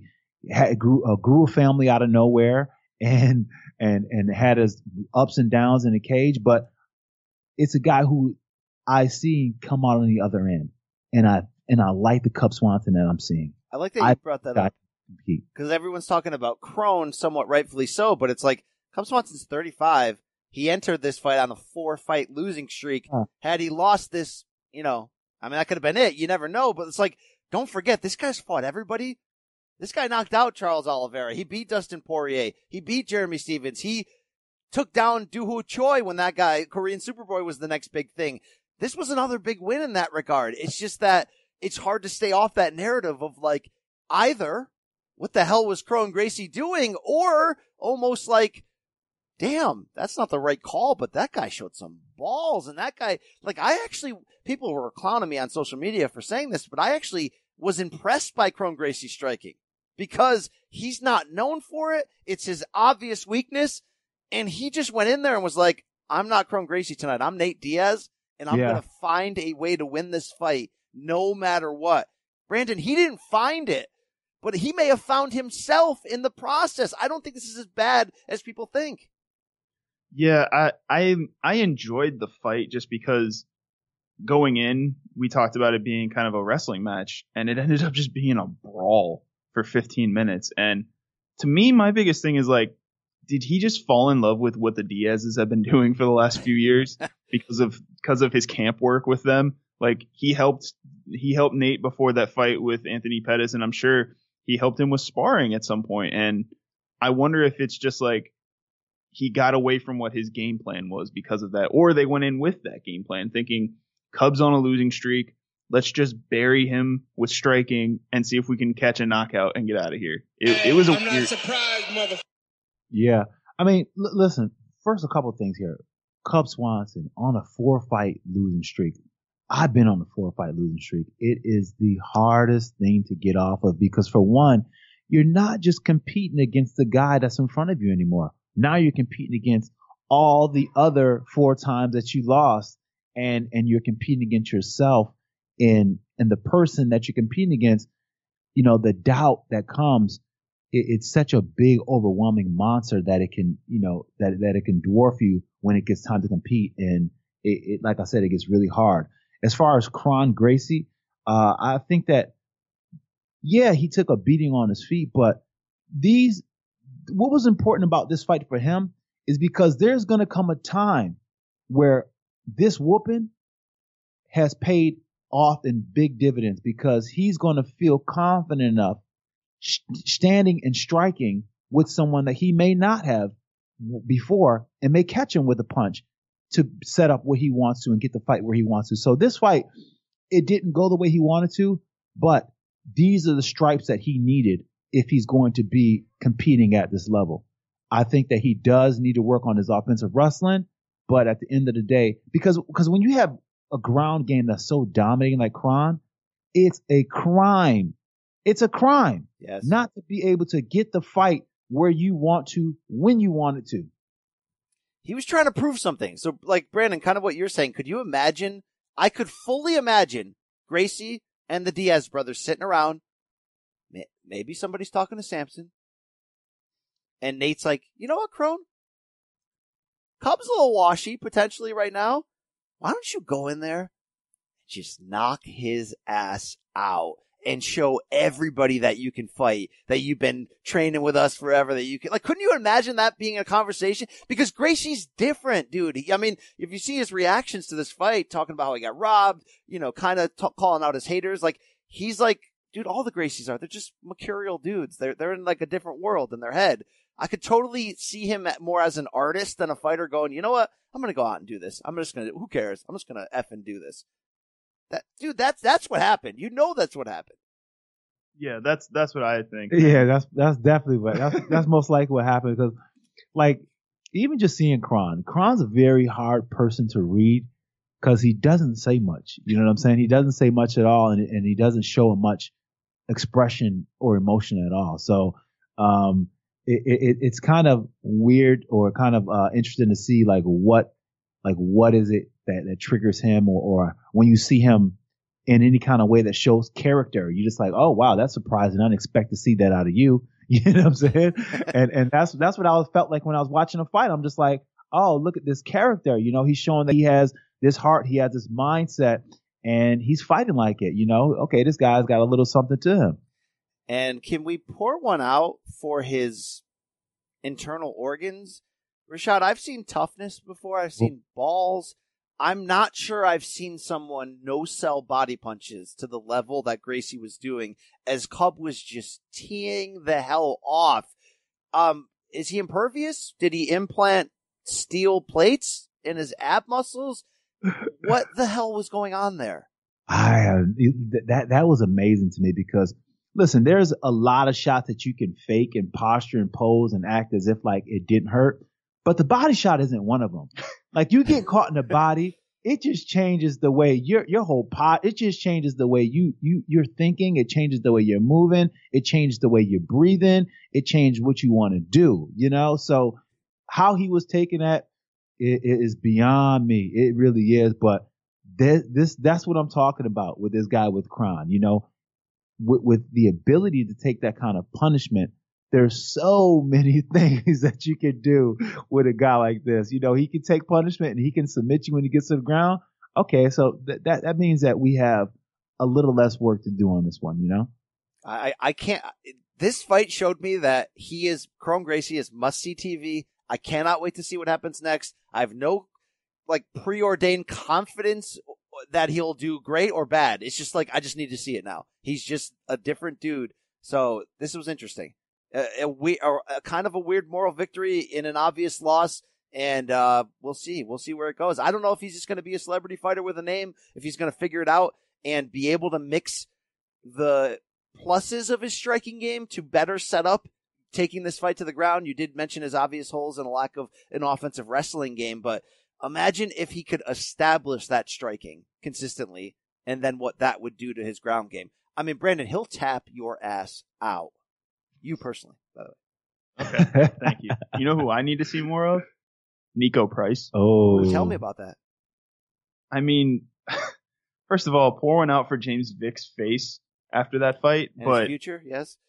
grew a family out of nowhere and had his ups and downs in the cage, but it's a guy who I see come out on the other end. And I like the Cub Swanson that I'm seeing.
I like that you brought that up, because everyone's talking about Kron, somewhat rightfully so, but it's like Cub Swanson's 35. He entered this fight on a 4-fight losing streak. Had he lost this, that could have been it. You never know. But it's like, don't forget, this guy's fought everybody. This guy knocked out Charles Oliveira. He beat Dustin Poirier. He beat Jeremy Stevens. He took down Doo-Ho Choi when that guy, Korean Superboy, was the next big thing. This was another big win in that regard. It's just that it's hard to stay off that narrative of like, either what the hell was Kron Gracie doing, or almost like, damn, that's not the right call, but that guy showed some balls. And that guy, people were clowning me on social media for saying this, but I actually was impressed by Kron Gracie striking, because he's not known for it. It's his obvious weakness. And he just went in there and was like, I'm not Kron Gracie tonight. I'm Nate Diaz, and I'm going to find a way to win this fight no matter what. Brandon, he didn't find it, but he may have found himself in the process. I don't think this is as bad as people think.
Yeah, I enjoyed the fight just because going in, we talked about it being kind of a wrestling match, and it ended up just being a brawl for 15 minutes. And to me, my biggest thing is like, did he just fall in love with what the Diazes have been doing for the last few years because of his camp work with them? Like he helped Nate before that fight with Anthony Pettis, and I'm sure he helped him with sparring at some point. And I wonder if it's just like he got away from what his game plan was because of that, or they went in with that game plan thinking Cubs on a losing streak. Let's just bury him with striking and see if we can catch a knockout and get out of here. It was a weird. I'm not surprised, motherfucker.
Yeah. I mean, listen, first, a couple of things here. Cub Swanson on a 4-fight losing streak. I've been on a 4-fight losing streak. It is the hardest thing to get off of because, for one, you're not just competing against the guy that's in front of you anymore. Now you're competing against all the other 4 times that you lost, and you're competing against yourself and the person that you're competing against. The doubt that comes it's such a big, overwhelming monster that it can, that it can dwarf you when it gets time to compete. And it like I said, it gets really hard. As far as Kron Gracie, I think that, yeah, he took a beating on his feet, but what was important about this fight for him is because there's going to come a time where this whooping has paid off in big dividends because he's going to feel confident enough standing and striking with someone that he may not have before and may catch him with a punch to set up what he wants to and get the fight where he wants to. So this fight, it didn't go the way he wanted to, but these are the stripes that he needed if he's going to be competing at this level. I think that he does need to work on his offensive wrestling, but at the end of the day, because when you have a ground game that's so dominating like Kron, it's a crime. It's a crime not to be able to get the fight where you want to, when you want it to.
He was trying to prove something. So, like, Brandon, kind of what you're saying, could you imagine? I could fully imagine Gracie and the Diaz brothers sitting around. Maybe somebody's talking to Samson. And Nate's like, you know what, Kron? Cub's a little washy, potentially, right now. Why don't you go in there and just knock his ass out and show everybody that you can fight, that you've been training with us forever, that you can, like, couldn't you imagine that being a conversation? Because Gracie's different, dude. I mean, if you see his reactions to this fight, talking about how he got robbed, kind of calling out his haters, like, he's like, dude, all the Gracies they're just mercurial dudes. They're in like a different world in their head. I could totally see him more as an artist than a fighter going, you know what? I'm going to go out and do this. Who cares? I'm just going to effing do this. That's what happened. That's what happened.
Yeah, that's what I think.
Yeah, that's definitely that's most likely what happened because, like, even just seeing Kron's a very hard person to read because he doesn't say much. You know what I'm saying? He doesn't say much at all, and he doesn't show much expression or emotion at all. So, it's kind of weird or kind of interesting to see what is it that triggers him or when you see him in any kind of way that shows character, you're just like, oh wow, that's surprising. I didn't expect to see that out of you. You know what I'm saying? and that's what I felt like when I was watching a fight. I'm just like, oh, look at this character. He's showing that he has this heart, he has this mindset, and he's fighting like it. Okay, this guy's got a little something to him.
And can we pour one out for his internal organs? Rashad, I've seen toughness before. I've seen balls. I'm not sure I've seen someone no-sell body punches to the level that Gracie was doing as Cub was just teeing the hell off. Is he impervious? Did he implant steel plates in his ab muscles? What the hell was going on there?
That was amazing to me because, listen, there's a lot of shots that you can fake and posture and pose and act as if like it didn't hurt. But the body shot isn't one of them. Like you get caught in the body, it just changes the way your whole pot. It just changes the way you're thinking. It changes the way you're moving. It changes the way you're breathing. It changes what you want to do. So how he was taking that is beyond me. It really is. But that's what I'm talking about with this guy with Kron. With the ability to take that kind of punishment. There's so many things that you can do with a guy like this. He can take punishment and he can submit you when he gets to the ground. Okay, so that means that we have a little less work to do on this one,
I can't. This fight showed me that Kron Gracie is must-see TV. I cannot wait to see what happens next. I have no preordained confidence that he'll do great or bad. It's just I just need to see it now. He's just a different dude. So this was interesting. A kind of a weird moral victory in an obvious loss, and we'll see. We'll see where it goes. I don't know if he's just going to be a celebrity fighter with a name, if he's going to figure it out and be able to mix the pluses of his striking game to better set up taking this fight to the ground. You did mention his obvious holes and a lack of an offensive wrestling game, but imagine if he could establish that striking consistently and then what that would do to his ground game. I mean, Brandon, he'll tap your ass out. You personally, by the way.
Okay, thank you. You know who I need to see more of? Nico Price.
Oh.
Tell me about that.
I mean, first of all, pour one out for James Vick's face after that fight.
And his future, yes.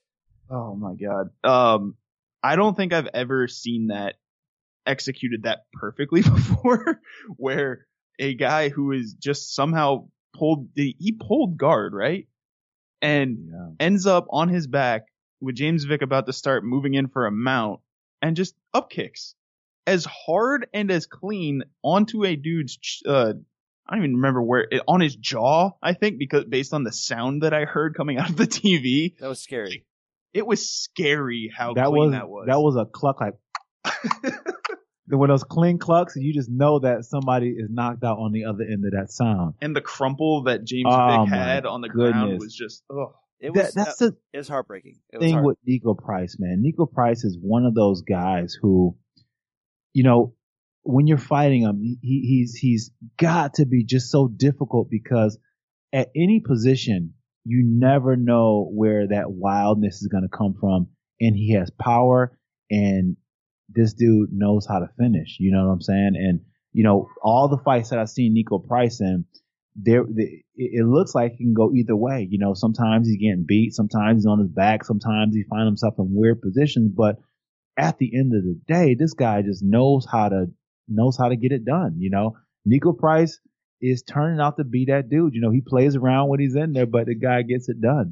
Oh my God. I don't think I've ever seen that executed that perfectly before, where a guy who is just somehow pulled guard, right? And ends up on his back with James Vick about to start moving in for a mount and just up kicks as hard and as clean onto a dude's, I don't even remember where, on his jaw, I think, because based on the sound that I heard coming out of the TV.
That was scary.
It was scary how clean that was.
That was a cluck like. When those clean clucks, you just know that somebody is knocked out on the other end of that sound.
And the crumple that James Vick had on the ground was just,
It was heartbreaking. It was
thing
hard.
with Nico Price, man. Nico Price is one of those guys who, you know, when you're fighting him, he's got to be just so difficult because at any position, you never know where that wildness is going to come from. And he has power, and this dude knows how to finish. You know what I'm saying? And, you know, all the fights that I've seen Nico Price in, it looks like he can go either way. You know, sometimes he's getting beat, sometimes he's on his back, sometimes he finds himself in weird positions. But at the end of the day, this guy just knows how to get it done. You know, Nico Price is turning out to be that dude. You know, he plays around when he's in there, but the guy gets it done.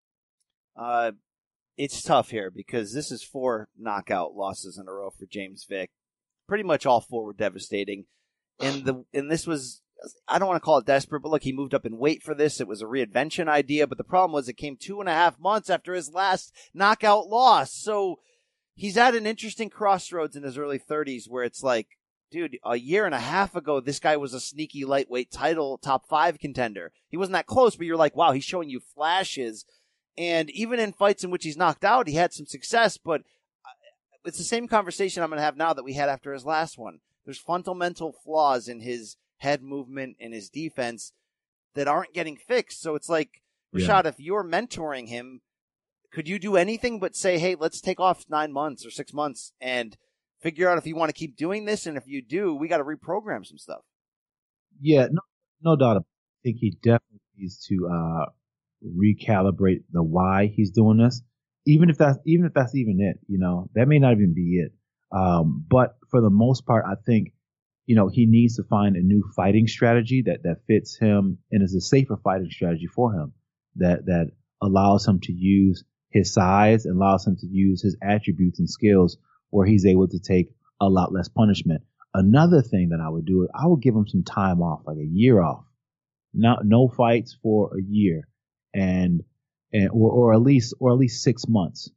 It's tough here because this is 4 knockout losses in a row for James Vick. Pretty much all 4 were devastating. And this was, I don't want to call it desperate, but look, he moved up in weight for this. It was a reinvention idea, but the problem was it came 2.5 months after his last knockout loss. So he's at an interesting crossroads in his early 30s where it's like, dude, a year and a half ago, this guy was a sneaky lightweight title top 5 contender. He wasn't that close, but you're like, wow, he's showing you flashes. And even in fights in which he's knocked out, he had some success, but it's the same conversation I'm going to have now that we had after his last one. There's fundamental flaws in his head movement and his defense that aren't getting fixed. So it's like, Rashad, if you're mentoring him, could you do anything but say, hey, let's take off 9 months or 6 months and figure out if you want to keep doing this? And if you do, we got to reprogram some stuff.
Yeah, no doubt. I think he definitely needs to recalibrate the why he's doing this. Even if that's even it, you know, that may not even be it. But for the most part, I think, you know, he needs to find a new fighting strategy that fits him and is a safer fighting strategy for him that allows him to use his size and allows him to use his attributes and skills where he's able to take a lot less punishment. Another thing that I would do, I would give him some time off, like a year off, no fights for a year. Or at least 6 months,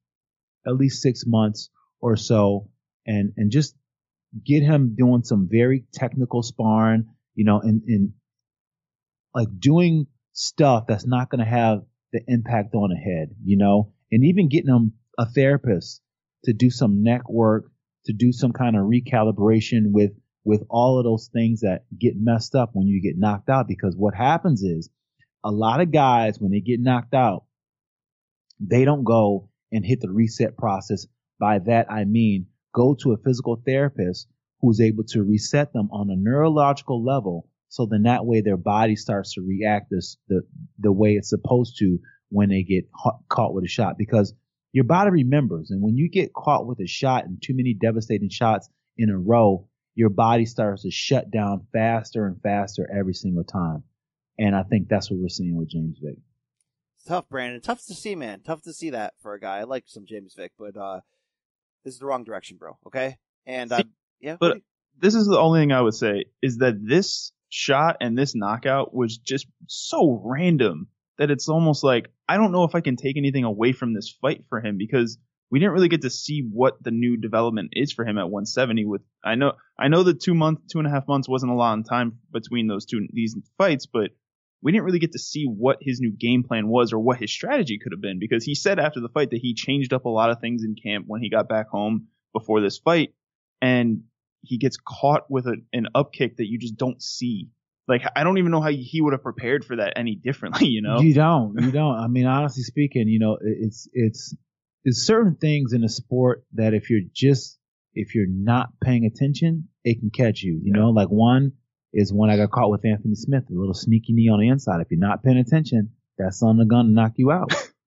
or so, and just get him doing some very technical sparring, you know, and like doing stuff that's not going to have the impact on the head, you know, and even getting him a therapist to do some neck work, to do some kind of recalibration with all of those things that get messed up when you get knocked out. Because what happens is, a lot of guys, when they get knocked out, they don't go and hit the reset process. By that, I mean, go to a physical therapist who's able to reset them on a neurological level. So then that way their body starts to react the way it's supposed to when they get caught with a shot, because your body remembers. And when you get caught with a shot and too many devastating shots in a row, your body starts to shut down faster and faster every single time. And I think that's what we're seeing with James Vick.
Tough, Brandon. Tough to see, man. Tough to see that for a guy. I like some James Vick, but this is the wrong direction, bro. Okay? And yeah.
But this is the only thing I would say is that this shot and this knockout was just so random that it's almost like I don't know if I can take anything away from this fight for him, because we didn't really get to see what the new development is for him at 170. I know the 2.5 months wasn't a lot of time between these fights, but we didn't really get to see what his new game plan was or what his strategy could have been, because he said after the fight that he changed up a lot of things in camp when he got back home before this fight, and he gets caught with an up kick that you just don't see. Like, I don't even know how he would have prepared for that any differently, you know?
You don't. I mean, honestly speaking, you know, it's certain things in a sport that if you're not paying attention, it can catch you, you know, like one is when I got caught with Anthony Smith, a little sneaky knee on the inside. If you're not paying attention, that son of a gun to knock you out.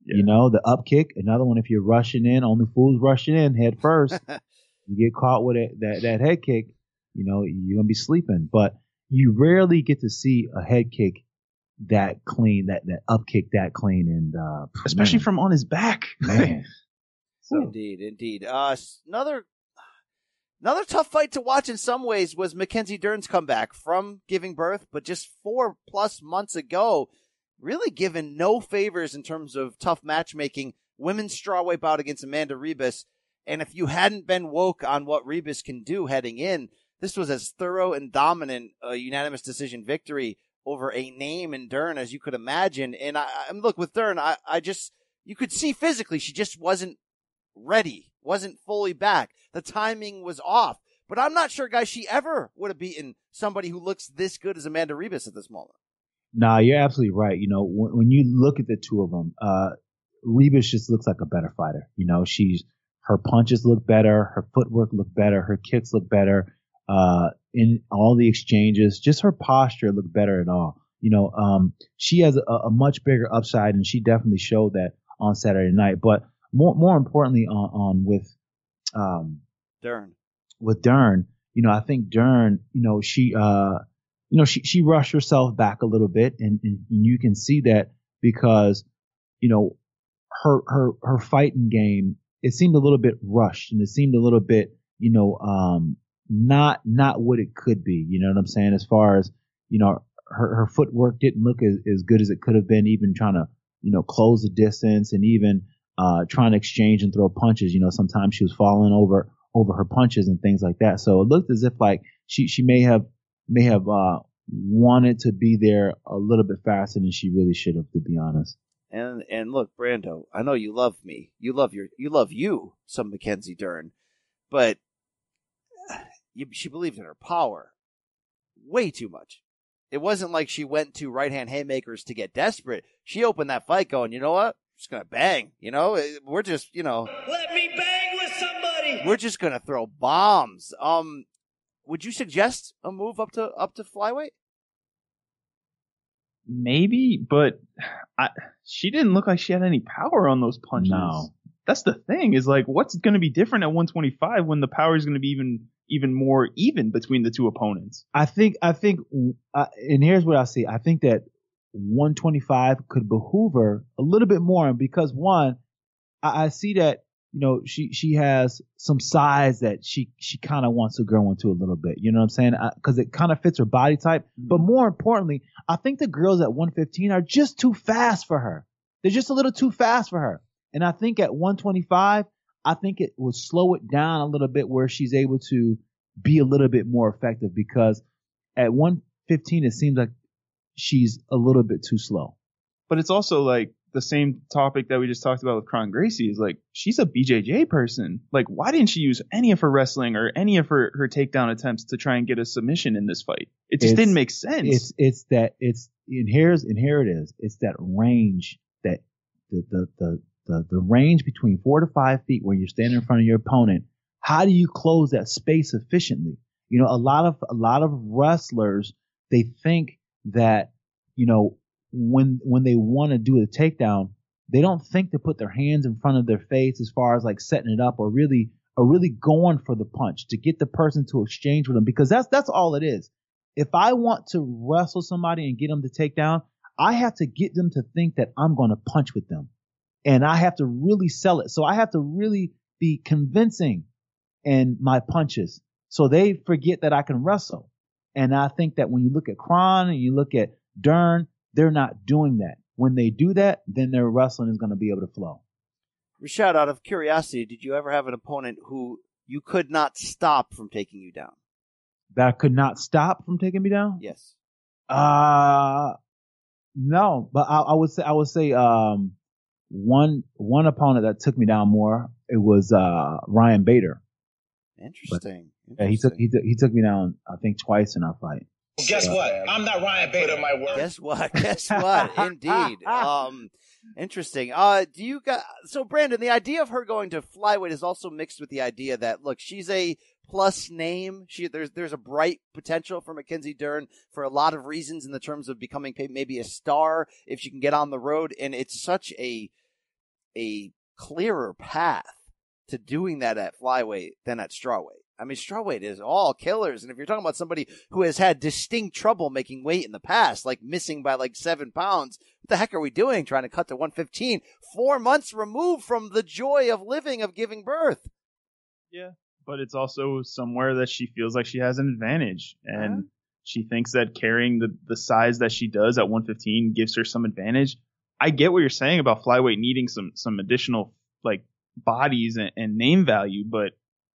You know, the up kick, another one. If you're rushing in, only fools rushing in head first. You get caught with that head kick, you know, you're gonna be sleeping. But you rarely get to see a head kick that clean, that up kick that clean, and
especially from on his back.
Man.
So. Indeed. Another tough fight to watch in some ways was Mackenzie Dern's comeback from giving birth, but just 4+ months ago, really given no favors in terms of tough matchmaking. Women's strawweight bout against Amanda Ribas. And if you hadn't been woke on what Ribas can do heading in, this was as thorough and dominant a unanimous decision victory over a name in Dern as you could imagine. And I look, with Dern, you could see physically she just wasn't ready, wasn't fully back. The timing was off. But I'm not sure, guys, she ever would have beaten somebody who looks this good as Amanda Ribas at this moment.
Nah, you're absolutely right. You know, when you look at the two of them, Ribas just looks like a better fighter. You know, her punches look better, her footwork look better, her kicks look better, in all the exchanges, just her posture looked better at all. You know, she has a much bigger upside, and she definitely showed that on Saturday night. But more importantly, with
Dern,
you know, I think Dern, you know, she rushed herself back a little bit, and you can see that because, you know, her fighting game, it seemed a little bit rushed, and it seemed a little bit, you know, not what it could be. You know what I'm saying? As far as, you know, her footwork didn't look as good as it could have been, even trying to, you know, close the distance, and even trying to exchange and throw punches. You know, sometimes she was falling over her punches and things like that. So it looked as if like she may have wanted to be there a little bit faster than she really should have, to be honest.
And look, Brando, I know you love me. You love some Mackenzie Dern, but she believed in her power way too much. It wasn't like she went to right-hand haymakers to get desperate. She opened that fight going, you know what? I'm just going to bang. You know, we're just, you know.
Let me bang with somebody.
We're just going to throw bombs. Would you suggest a move up to flyweight?
Maybe, but she didn't look like she had any power on those punches.
No.
That's the thing, is like, what's going to be different at 125 when the power is going to be even more even between the two opponents?
I think, and here's what I see. I think that 125 could behoove her a little bit more, because one, I see that, you know, she has some size that she kind of wants to grow into a little bit. You know what I'm saying? Because it kind of fits her body type. But more importantly, I think the girls at 115 are just too fast for her. They're just a little too fast for her. And I think at 125, I think it will slow it down a little bit where she's able to be a little bit more effective, because at 115, it seems like she's a little bit too slow.
But it's also like the same topic that we just talked about with Kron Gracie, is like, she's a BJJ person. Like, why didn't she use any of her wrestling or any of her takedown attempts to try and get a submission in this fight? It just didn't make sense.
And here it is. It's that range, that the range between 4 to 5 feet where you're standing in front of your opponent. How do you close that space efficiently? You know, a lot of wrestlers, they think that, you know, when they want to do a takedown, they don't think to put their hands in front of their face as far as like setting it up, or really going for the punch to get the person to exchange with them, because that's all it is. If I want to wrestle somebody and get them to take down, I have to get them to think that I'm going to punch with them, and I have to really sell it. So I have to really be convincing in my punches, so they forget that I can wrestle. And I think that when you look at Kron and you look at Dern, they're not doing that. When they do that, then their wrestling is going to be able to flow.
Rashad, out of curiosity, did you ever have an opponent who you could not stop from taking you down?
That could not stop from taking me down?
Yes.
No, but I would say one opponent that took me down more, it was Ryan Bader.
Interesting.
Yeah, he took me down, I think, twice in our fight.
Well, guess what? I'm not Ryan Bader. My word.
Guess what? Indeed. Interesting. So Brandon, the idea of her going to flyweight is also mixed with the idea that, look, she's a plus name. There's a bright potential for Mackenzie Dern for a lot of reasons in the terms of becoming maybe a star if she can get on the road. And it's such a a clearer path to doing that at flyweight than at strawweight. I mean, strawweight is all killers. And if you're talking about somebody who has had distinct trouble making weight in the past, like missing by like 7 pounds, what the heck are we doing trying to cut to 115? 4 months removed from the joy of living, of giving birth.
Yeah, but it's also somewhere that she feels like she has an advantage. And she thinks that carrying the size that she does at 115 gives her some advantage. I get what you're saying about flyweight needing some additional like bodies and name value, but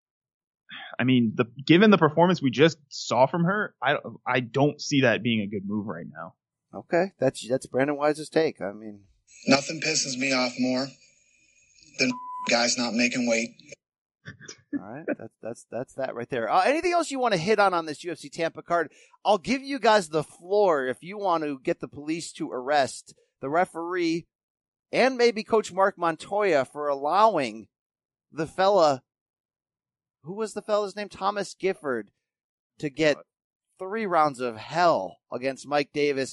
I mean, given the performance we just saw from her, I don't see that being a good move right now.
Okay, that's Brandon Wise's take. I mean,
nothing pisses me off more than guys not making weight.
All right, that's that right there. Anything else you want to hit on this UFC Tampa card? I'll give you guys the floor if you want to get the police to arrest the referee and maybe Coach Mark Montoya for allowing the fella, who was the fella's name? Thomas Gifford, to get 3 rounds of hell against Mike Davis,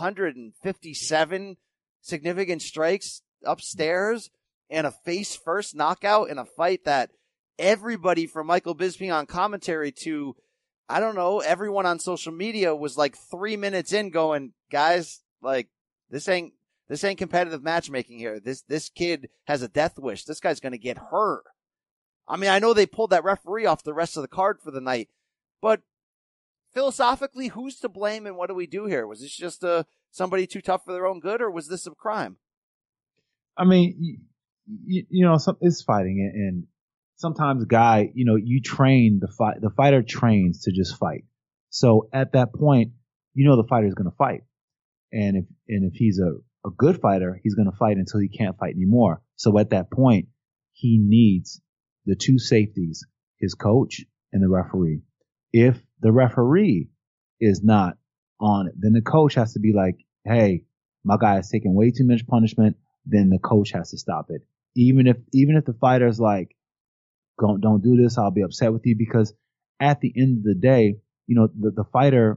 157 significant strikes upstairs, and a face-first knockout in a fight that everybody from Michael Bisping on commentary to, I don't know, everyone on social media was like 3 minutes in going, guys, like, this ain't competitive matchmaking here. This kid has a death wish. This guy's going to get hurt. I mean, I know they pulled that referee off the rest of the card for the night, but philosophically, who's to blame and what do we do here? Was this just somebody too tough for their own good, or was this a crime?
I mean, you know, it's fighting, and sometimes a guy, you know, you train the fighter trains to just fight. So at that point, you know the fighter's going to fight, and if he's a good fighter, he's going to fight until he can't fight anymore. So at that point, he needs the 2 safeties, his coach and the referee. If the referee is not on it, then the coach has to be like, hey, my guy is taking way too much punishment. Then the coach has to stop it. Even if the fighter's like, don't do this, I'll be upset with you, because at the end of the day, you know, the fighter,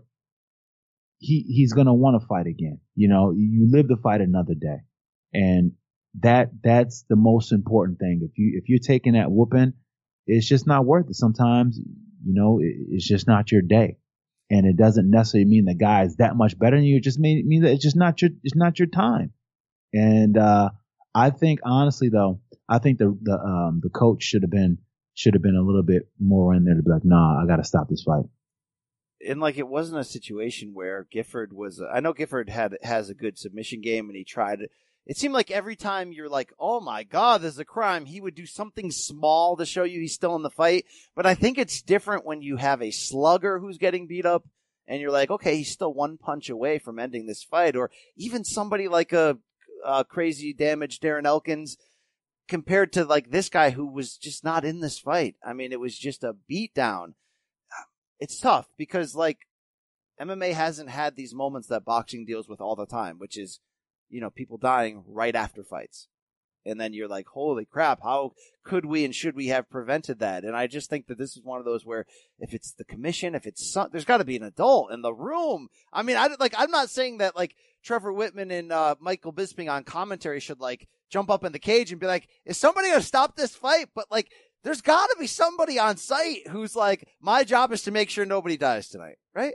he's going to want to fight again. You know, you live to fight another day. And that's the most important thing. If you're taking that whooping, it's just not worth it. Sometimes, you know, it's just not your day. And it doesn't necessarily mean the guy is that much better than you. It just means that it's not your time. And I think, honestly though, I think the coach should have been a little bit more in there to be like, nah, I got to stop this fight.
And like, it wasn't a situation where Gifford was, I know Gifford has a good submission game and he tried it. It seemed like every time you're like, oh my God, there's a crime, he would do something small to show you he's still in the fight. But I think it's different when you have a slugger who's getting beat up and you're like, okay, he's still 1 punch away from ending this fight. Or even somebody like a crazy damaged Darren Elkins compared to like this guy who was just not in this fight. I mean, it was just a beatdown. It's tough because like MMA hasn't had these moments that boxing deals with all the time, which is, you know, people dying right after fights. And then you're like, holy crap, how could we and should we have prevented that? And I just think that this is one of those where if it's the commission, if it's there's got to be an adult in the room. I mean, I'm not saying that like Trevor Whitman and Michael Bisping on commentary should like jump up in the cage and be like, is somebody going to stop this fight? But like, there's got to be somebody on site who's like, my job is to make sure nobody dies tonight, right?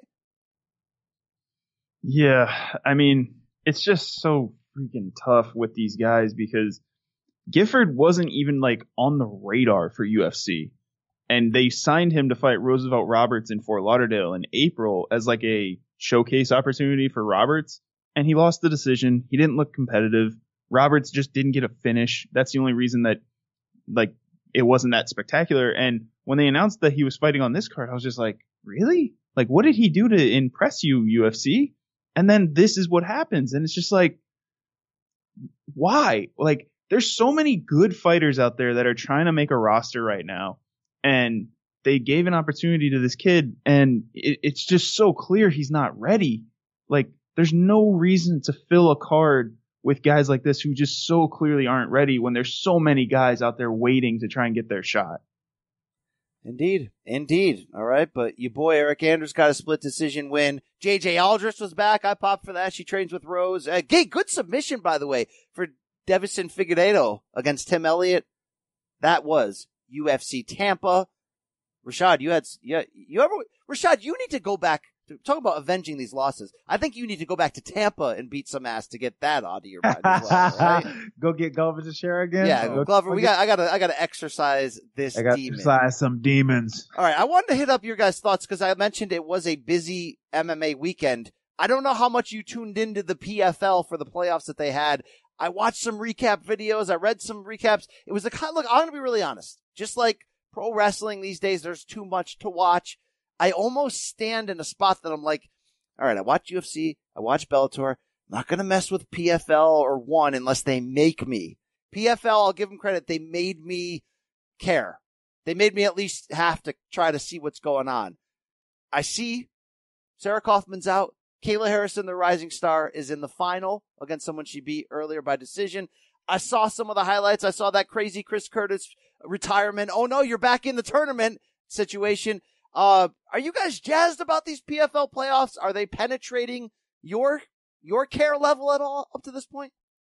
Yeah, I mean, it's just so freaking tough with these guys because Gifford wasn't even like on the radar for UFC. And they signed him to fight Roosevelt Roberts in Fort Lauderdale in April as like a showcase opportunity for Roberts. And he lost the decision. He didn't look competitive. Roberts just didn't get a finish. That's the only reason that like it wasn't that spectacular. And when they announced that he was fighting on this card, I was just like, really? Like, what did he do to impress you, UFC? And then this is what happens. And it's just like, why? Like, there's so many good fighters out there that are trying to make a roster right now. And they gave an opportunity to this kid. And it's just so clear he's not ready. Like, there's no reason to fill a card with guys like this who just so clearly aren't ready when there's so many guys out there waiting to try and get their shot.
Indeed. All right, but your boy Eric Anders got a split decision win. JJ Aldrich was back. I popped for that. She trains with Rose. Good submission, by the way, for Davison Figueiredo against Tim Elliott. That was UFC Tampa. Rashad, Rashad, you need to go back. Talk about avenging these losses. I think you need to go back to Tampa and beat some ass to get that out of your mind as well, right?
Go get Glover Teixeira again?
Yeah, Glover, I gotta exercise this demon.
Exercise some demons.
All right, I wanted to hit up your guys' thoughts because I mentioned it was a busy MMA weekend. I don't know how much you tuned into the PFL for the playoffs that they had. I watched some recap videos. I read some recaps. It was the kind of, look, I'm going to be really honest. Just like pro wrestling these days, there's too much to watch. I almost stand in a spot that I'm like, all right, I watch UFC, I watch Bellator. I'm not going to mess with PFL or ONE unless they make me. PFL, I'll give them credit. They made me care. They made me at least have to try to see what's going on. I see Sarah Kaufman's out. Kayla Harrison, the rising star, is in the final against someone she beat earlier by decision. I saw some of the highlights. I saw that crazy Chris Curtis retirement. Oh no, you're back in the tournament situation. Are you guys jazzed about these PFL playoffs? Are they penetrating your care level at all up to this point?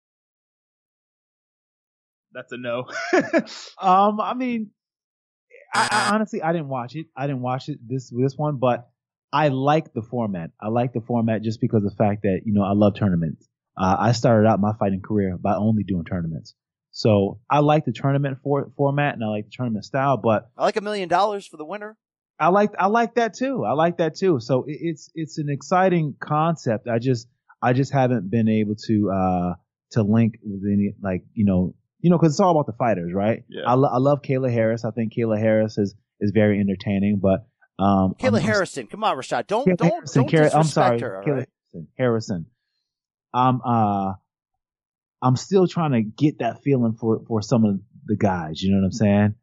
That's a no.
I mean, I honestly, I didn't watch it. This one, but I like the format. I like the format just because of the fact that, I love tournaments. I started out my fighting career by only doing tournaments. So I like the tournament format and I like the tournament style, but
I like $1 million for the winner.
I like that too. So it's an exciting concept. I just haven't been able to link with any, cause it's all about the fighters, right?
Yeah.
I love Kayla Harris. I think Kayla Harris is very entertaining, but,
Kayla Harrison. Come on, Rashad. Don't disrespect her.
Kayla
right?
Harrison. I'm still trying to get that feeling for some of the guys. You know what I'm saying?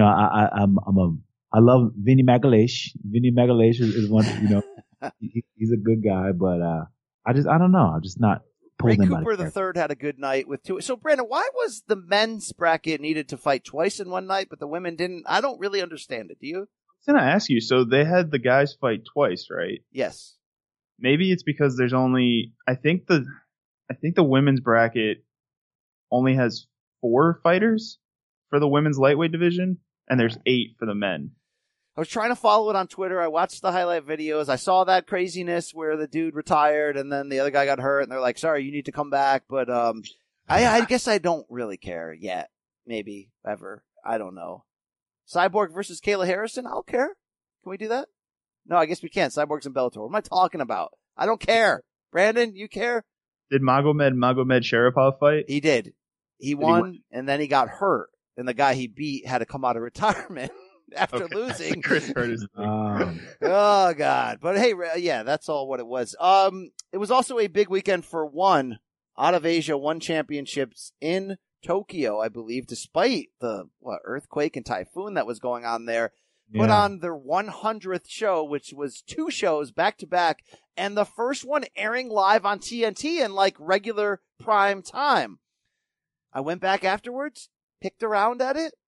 I love Vinny Magalhaes. Vinny Magalhaes is one, he's a good guy, but, I don't know. I'm just not pulled
Ray
in
Cooper
by
the third had a good night with two. So Brandon, why was the men's bracket needed to fight twice in one night, but the women didn't? I don't really understand it. Do you?
I was going to ask you, so they had the guys fight twice, right?
Yes.
Maybe it's because there's only, I think the women's bracket only has 4 fighters for the women's lightweight division, and there's 8 for the men.
I was trying to follow it on Twitter. I watched the highlight videos. I saw that craziness where the dude retired and then the other guy got hurt and they're like, sorry, you need to come back. But, I guess I don't really care yet. Maybe ever. I don't know. Cyborg versus Kayla Harrison. I'll care. Can we do that? No, I guess we can't. Cyborg's in Bellator. What am I talking about? I don't care. Brandon, you care?
Did Magomed Sharapov fight?
He did. He won and then he got hurt. And the guy he beat had to come out of retirement. After losing.
Chris Curtis.
Oh, God. But hey, yeah, that's all what it was. It was also a big weekend for ONE out of Asia, ONE championships in Tokyo, I believe, despite the earthquake and typhoon that was going on there. Put on their 100th show, which was 2 shows back to back, and the first one airing live on TNT in like regular prime time. I went back afterwards, picked around at it.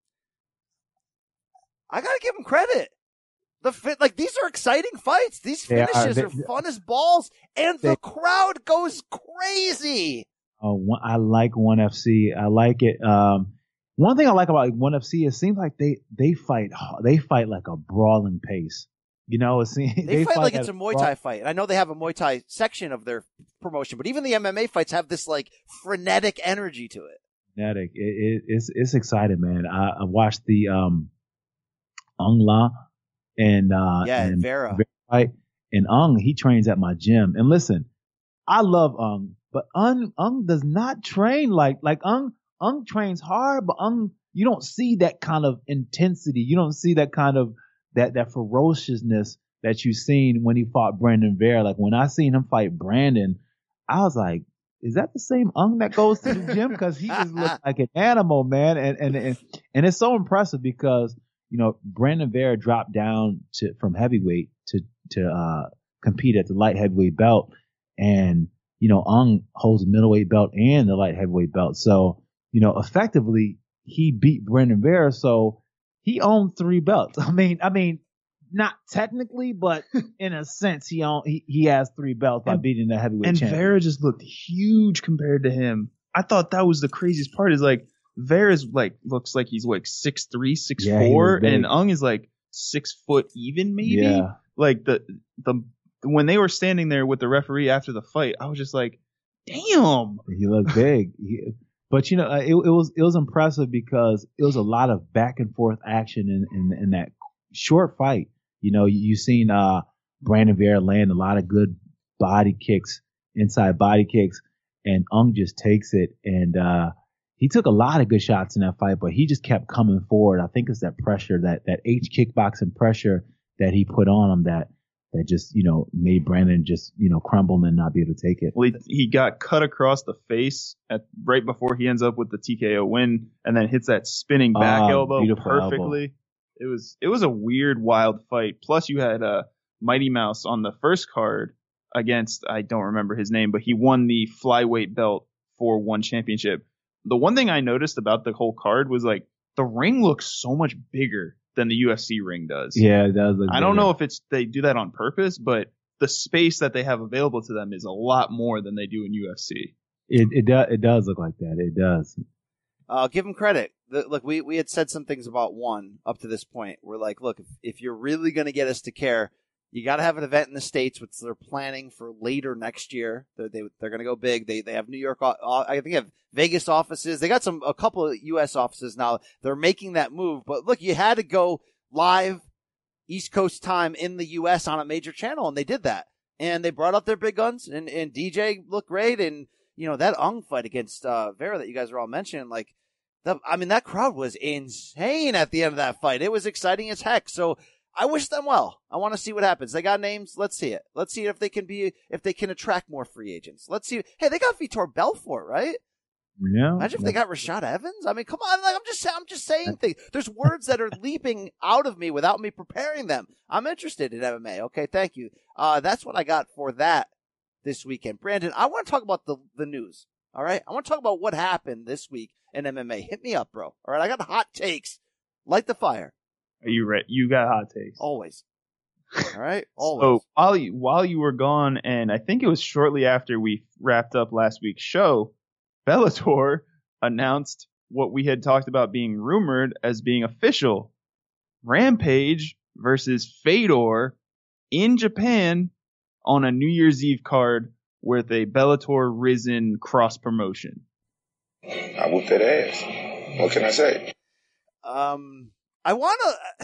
I gotta give them credit. These are exciting fights. These finishes are fun as balls, and the crowd goes crazy.
Oh, I like ONE FC. I like it. One thing I like about ONE FC, it seems like they fight like a brawling pace. It seems
they fight like it's a Muay Thai fight. I know they have a Muay Thai section of their promotion, but even the MMA fights have this like frenetic energy to it.
Frenetic. It's exciting, man. I watched the Ung La and
Vera
fight, and Ung, he trains at my gym. And listen, I love Ung, but Ung does not train like Ung trains hard, but you don't see that kind of intensity. You don't see that kind of that ferociousness that you've seen when he fought Brandon Vera. Like when I seen him fight Brandon, I was like, is that the same Ung that goes to the gym? Because he just looks like an animal, man. And it's so impressive because Brandon Vera dropped down from heavyweight to compete at the light heavyweight belt, and Ung holds the middleweight belt and the light heavyweight belt. So effectively he beat Brandon Vera, so he owned 3 belts. I mean, not technically, but in a sense, he has 3 belts by beating the heavyweight champion.
And Vera just looked huge compared to him. I thought that was the craziest part is like Ver is like looks like he's like 6'3", 6'4", and Ung is like 6 foot even maybe.
Yeah.
Like the when they were standing there with the referee after the fight, I was just like, damn.
He looked big. But you know, it was impressive because it was a lot of back and forth action in that short fight. You know, you seen Brandon Vera land a lot of good body kicks, inside body kicks, and Ung just takes it. And he took a lot of good shots in that fight, but he just kept coming forward. I think it's that pressure, that H kickboxing pressure that he put on him that just, you know, made Brandon just, you know, crumble and not be able to take it.
Well, he got cut across the face right before he ends up with the TKO win, and then hits that spinning back elbow perfectly. Elbow. It was a weird, wild fight. Plus, you had Mighty Mouse on the first card against, I don't remember his name, but he won the flyweight belt for one championship. The one thing I noticed about the whole card was like the ring looks so much bigger than the UFC ring does.
Yeah, it does.
I don't know if they do that on purpose, but the space that they have available to them is a lot more than they do in UFC.
It does look like that. It does.
Give him credit. Look, we had said some things about one up to this point. We're like, look, if you're really going to get us to care, you got to have an event in the States, which they're planning for later next year. They're going to go big. They have New York. I think they have Vegas offices. They got a couple of U.S. offices now. They're making that move. But look, you had to go live East Coast time in the U.S. on a major channel, and they did that. And they brought up their big guns, and DJ looked great. And, you know, that Ung fight against Vera that you guys are all mentioning, like, that crowd was insane at the end of that fight. It was exciting as heck. So I wish them well. I want to see what happens. They got names. Let's see it. Let's see if they can attract more free agents. Let's see. Hey, they got Vitor Belfort, right?
Yeah.
Imagine if they got Rashad Evans. I mean, come on. Like, I'm just saying things. There's words that are leaping out of me without me preparing them. I'm interested in MMA. Okay. Thank you. That's what I got for that this weekend. Brandon, I want to talk about the news. All right. I want to talk about what happened this week in MMA. Hit me up, bro. All right. I got hot takes. Light the fire.
Are you ready? You got hot takes.
Always. All right. Always.
So while you were gone, and I think it was shortly after we wrapped up last week's show, Bellator announced what we had talked about being rumored as being official. Rampage versus Fedor in Japan on a New Year's Eve card with a Bellator Risen cross promotion.
I whooped that ass. What can I say?
I want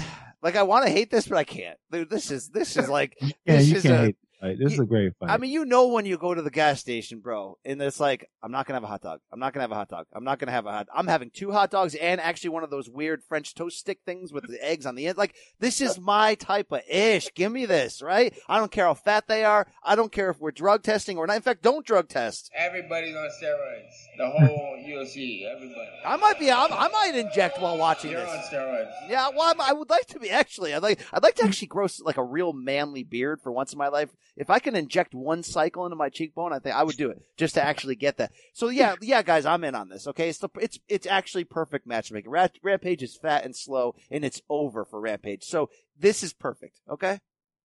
to hate this, but I can't. Dude, this is like,
you can't hate. Right, this is a great fight.
I mean, you know, when you go to the gas station, bro, and it's like, I'm not going to have a hot dog. I'm not going to have a hot dog. I'm not going to have a hot. I'm having 2 hot dogs and actually one of those weird French toast stick things with the eggs on the end. Like, this is my type of ish. Give me this, right? I don't care how fat they are. I don't care if we're drug testing or not. In fact, don't drug test.
Everybody's on steroids. The whole UFC, everybody.
I might inject while watching this.
You're on steroids.
Yeah, well, I would like to be actually. I'd like to actually grow like a real manly beard for once in my life. If I can inject one cycle into my cheekbone, I think I would do it just to actually get that. So yeah, guys, I'm in on this. Okay, it's actually perfect matchmaking. Rampage is fat and slow, and it's over for Rampage. So this is perfect. Okay,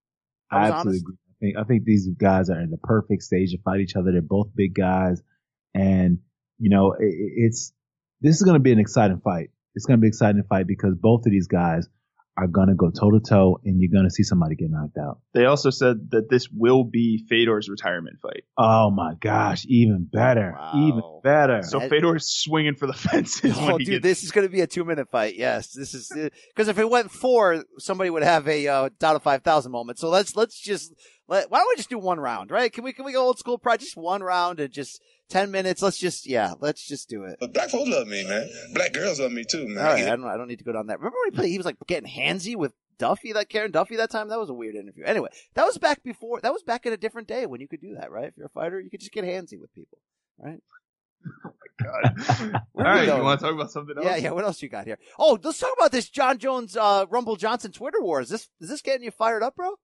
I absolutely agree. I think these guys are in the perfect stage to fight each other. They're both big guys, and you know this is going to be an exciting fight. It's going to be an exciting fight because both of these guys are going to go toe-to-toe, and you're going to see somebody get knocked out.
They also said that this will be Fedor's retirement fight.
Oh, my gosh. Even better. Wow. Even better.
So Fedor's swinging for the fences.
Oh, dude, this is going to be a 2-minute fight. Yes. This is because if it went 4, somebody would have a down to 5,000 moment. So let's just why don't we just do 1 round, right? Can we go old school? Probably just 1 round and just 10 minutes. Let's just do it.
But black folks love me, man. Black girls love me too, man.
All right, I don't need to go down that. Remember when he was like getting handsy with Karen Duffy that time? That was a weird interview. Anyway, that was back in a different day when you could do that, right? If you're a fighter, you could just get handsy with people, right?
Oh my God. All right, you want to talk about something else?
Yeah, what else you got here? Oh, let's talk about this John Jones, Rumble Johnson Twitter war. Is this getting you fired up, bro?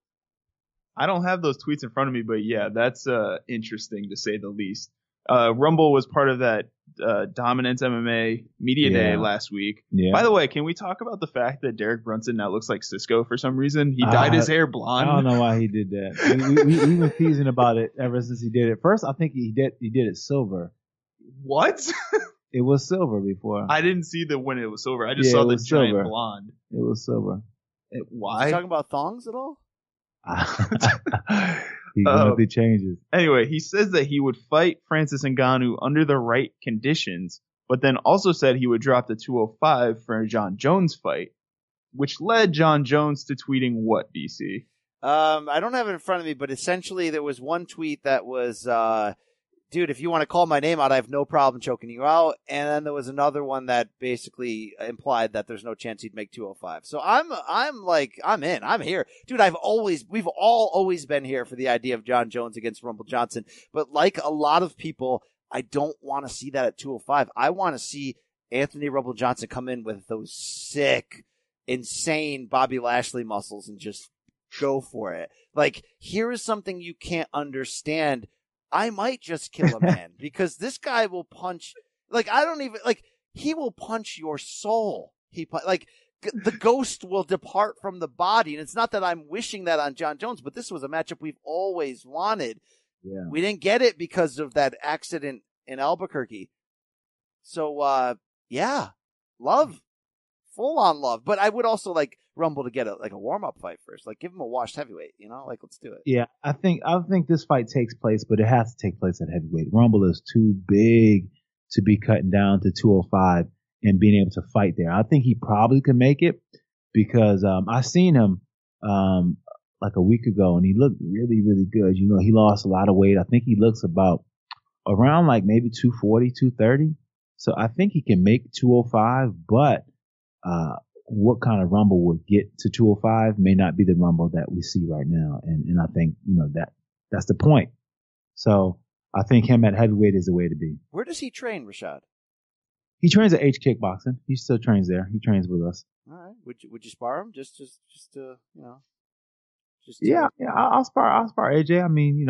I don't have those tweets in front of me, but yeah, that's interesting to say the least. Rumble was part of that Dominance MMA Media Day last week. Yeah. By the way, can we talk about the fact that Derek Brunson now looks like Cisco for some reason? He dyed his hair blonde.
I don't know why he did that. We've been teasing about it ever since he did it. First, I think he did it silver.
What?
It was silver before.
I didn't see when it was silver. I just saw the giant
silver.
blonde.
It was silver.
Why?
You talking about thongs at all?
He going through changes.
Anyway, he says that he would fight Francis Ngannou under the right conditions, but then also said he would drop the 205 for a John Jones fight, which led John Jones to tweeting what, BC?
I don't have it in front of me, but essentially there was one tweet that was, dude, if you want to call my name out, I have no problem choking you out. And then there was another one that basically implied that there's no chance he'd make 205. So I'm in. I'm here. Dude, we've all always been here for the idea of John Jones against Rumble Johnson. But like a lot of people, I don't want to see that at 205. I want to see Anthony Rumble Johnson come in with those sick, insane Bobby Lashley muscles and just go for it. Like, here is something you can't understand. I might just kill a man because this guy will punch. Like, he will punch your soul. The ghost will depart from the body. And it's not that I'm wishing that on John Jones, but this was a matchup we've always wanted.
Yeah.
We didn't get it because of that accident in Albuquerque. So, love. Full on love. But I would also like Rumble to get a warm-up fight first. Like, give him a washed heavyweight, let's do it.
Yeah, I think this fight takes place, but it has to take place at heavyweight. Rumble is too big to be cutting down to 205 and being able to fight there. I think he probably could make it because I seen him like a week ago, and he looked really, really good. He lost a lot of weight. I think he looks about around like maybe 240, 230. So I think he can make 205, but what kind of Rumble would get to 205 may not be the Rumble that we see right now. And I think, that's the point. So I think him at heavyweight is the way to be.
Where does he train, Rashad?
He trains at H Kickboxing. He still trains there. He trains with us.
All right. Would you spar him? Just to,
Yeah, I'll spar AJ.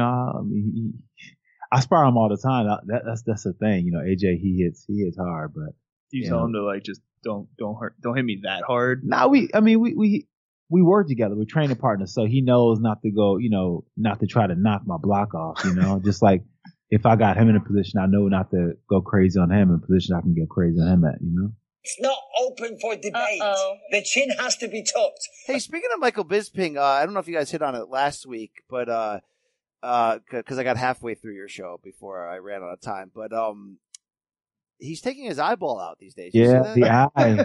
I spar him all the time. That's the thing. AJ, he hits hard, but
you tell him to like just don't hit me that hard.
No, we work together. We're training partners, so he knows not to go, not to try to knock my block off. Just like if I got him in a position, I know not to go crazy on him in a position I can go crazy on him at.
It's not open for debate. The chin has to be tucked.
Hey, speaking of Michael Bisping, I don't know if you guys hit on it last week, but because I got halfway through your show before I ran out of time, but he's taking his eyeball out these days.
Yeah, the eye.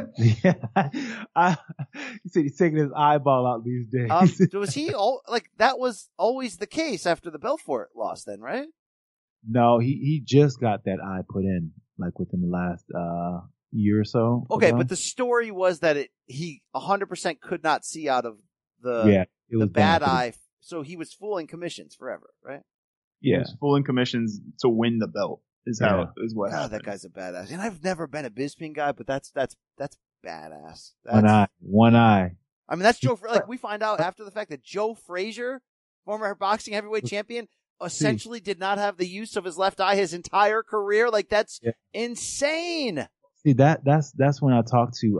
He said he's taking his eyeball out these days.
Was he that was always the case after the Belfort loss then, right?
No, he just got that eye put in like within the last year or so.
Okay, but the story was that he 100% could not see out of the bad eye, so he was fooling commissions forever, right?
Yeah, he was fooling commissions to win the belt. Is what happened.
That guy's a badass. And I've never been a Bisping guy, but that's badass.
One eye.
I mean, that's Joe. Like, we find out after the fact that Joe Frazier, former boxing heavyweight champion, essentially did not have the use of his left eye his entire career. Like, that's insane.
See, that's when I talk to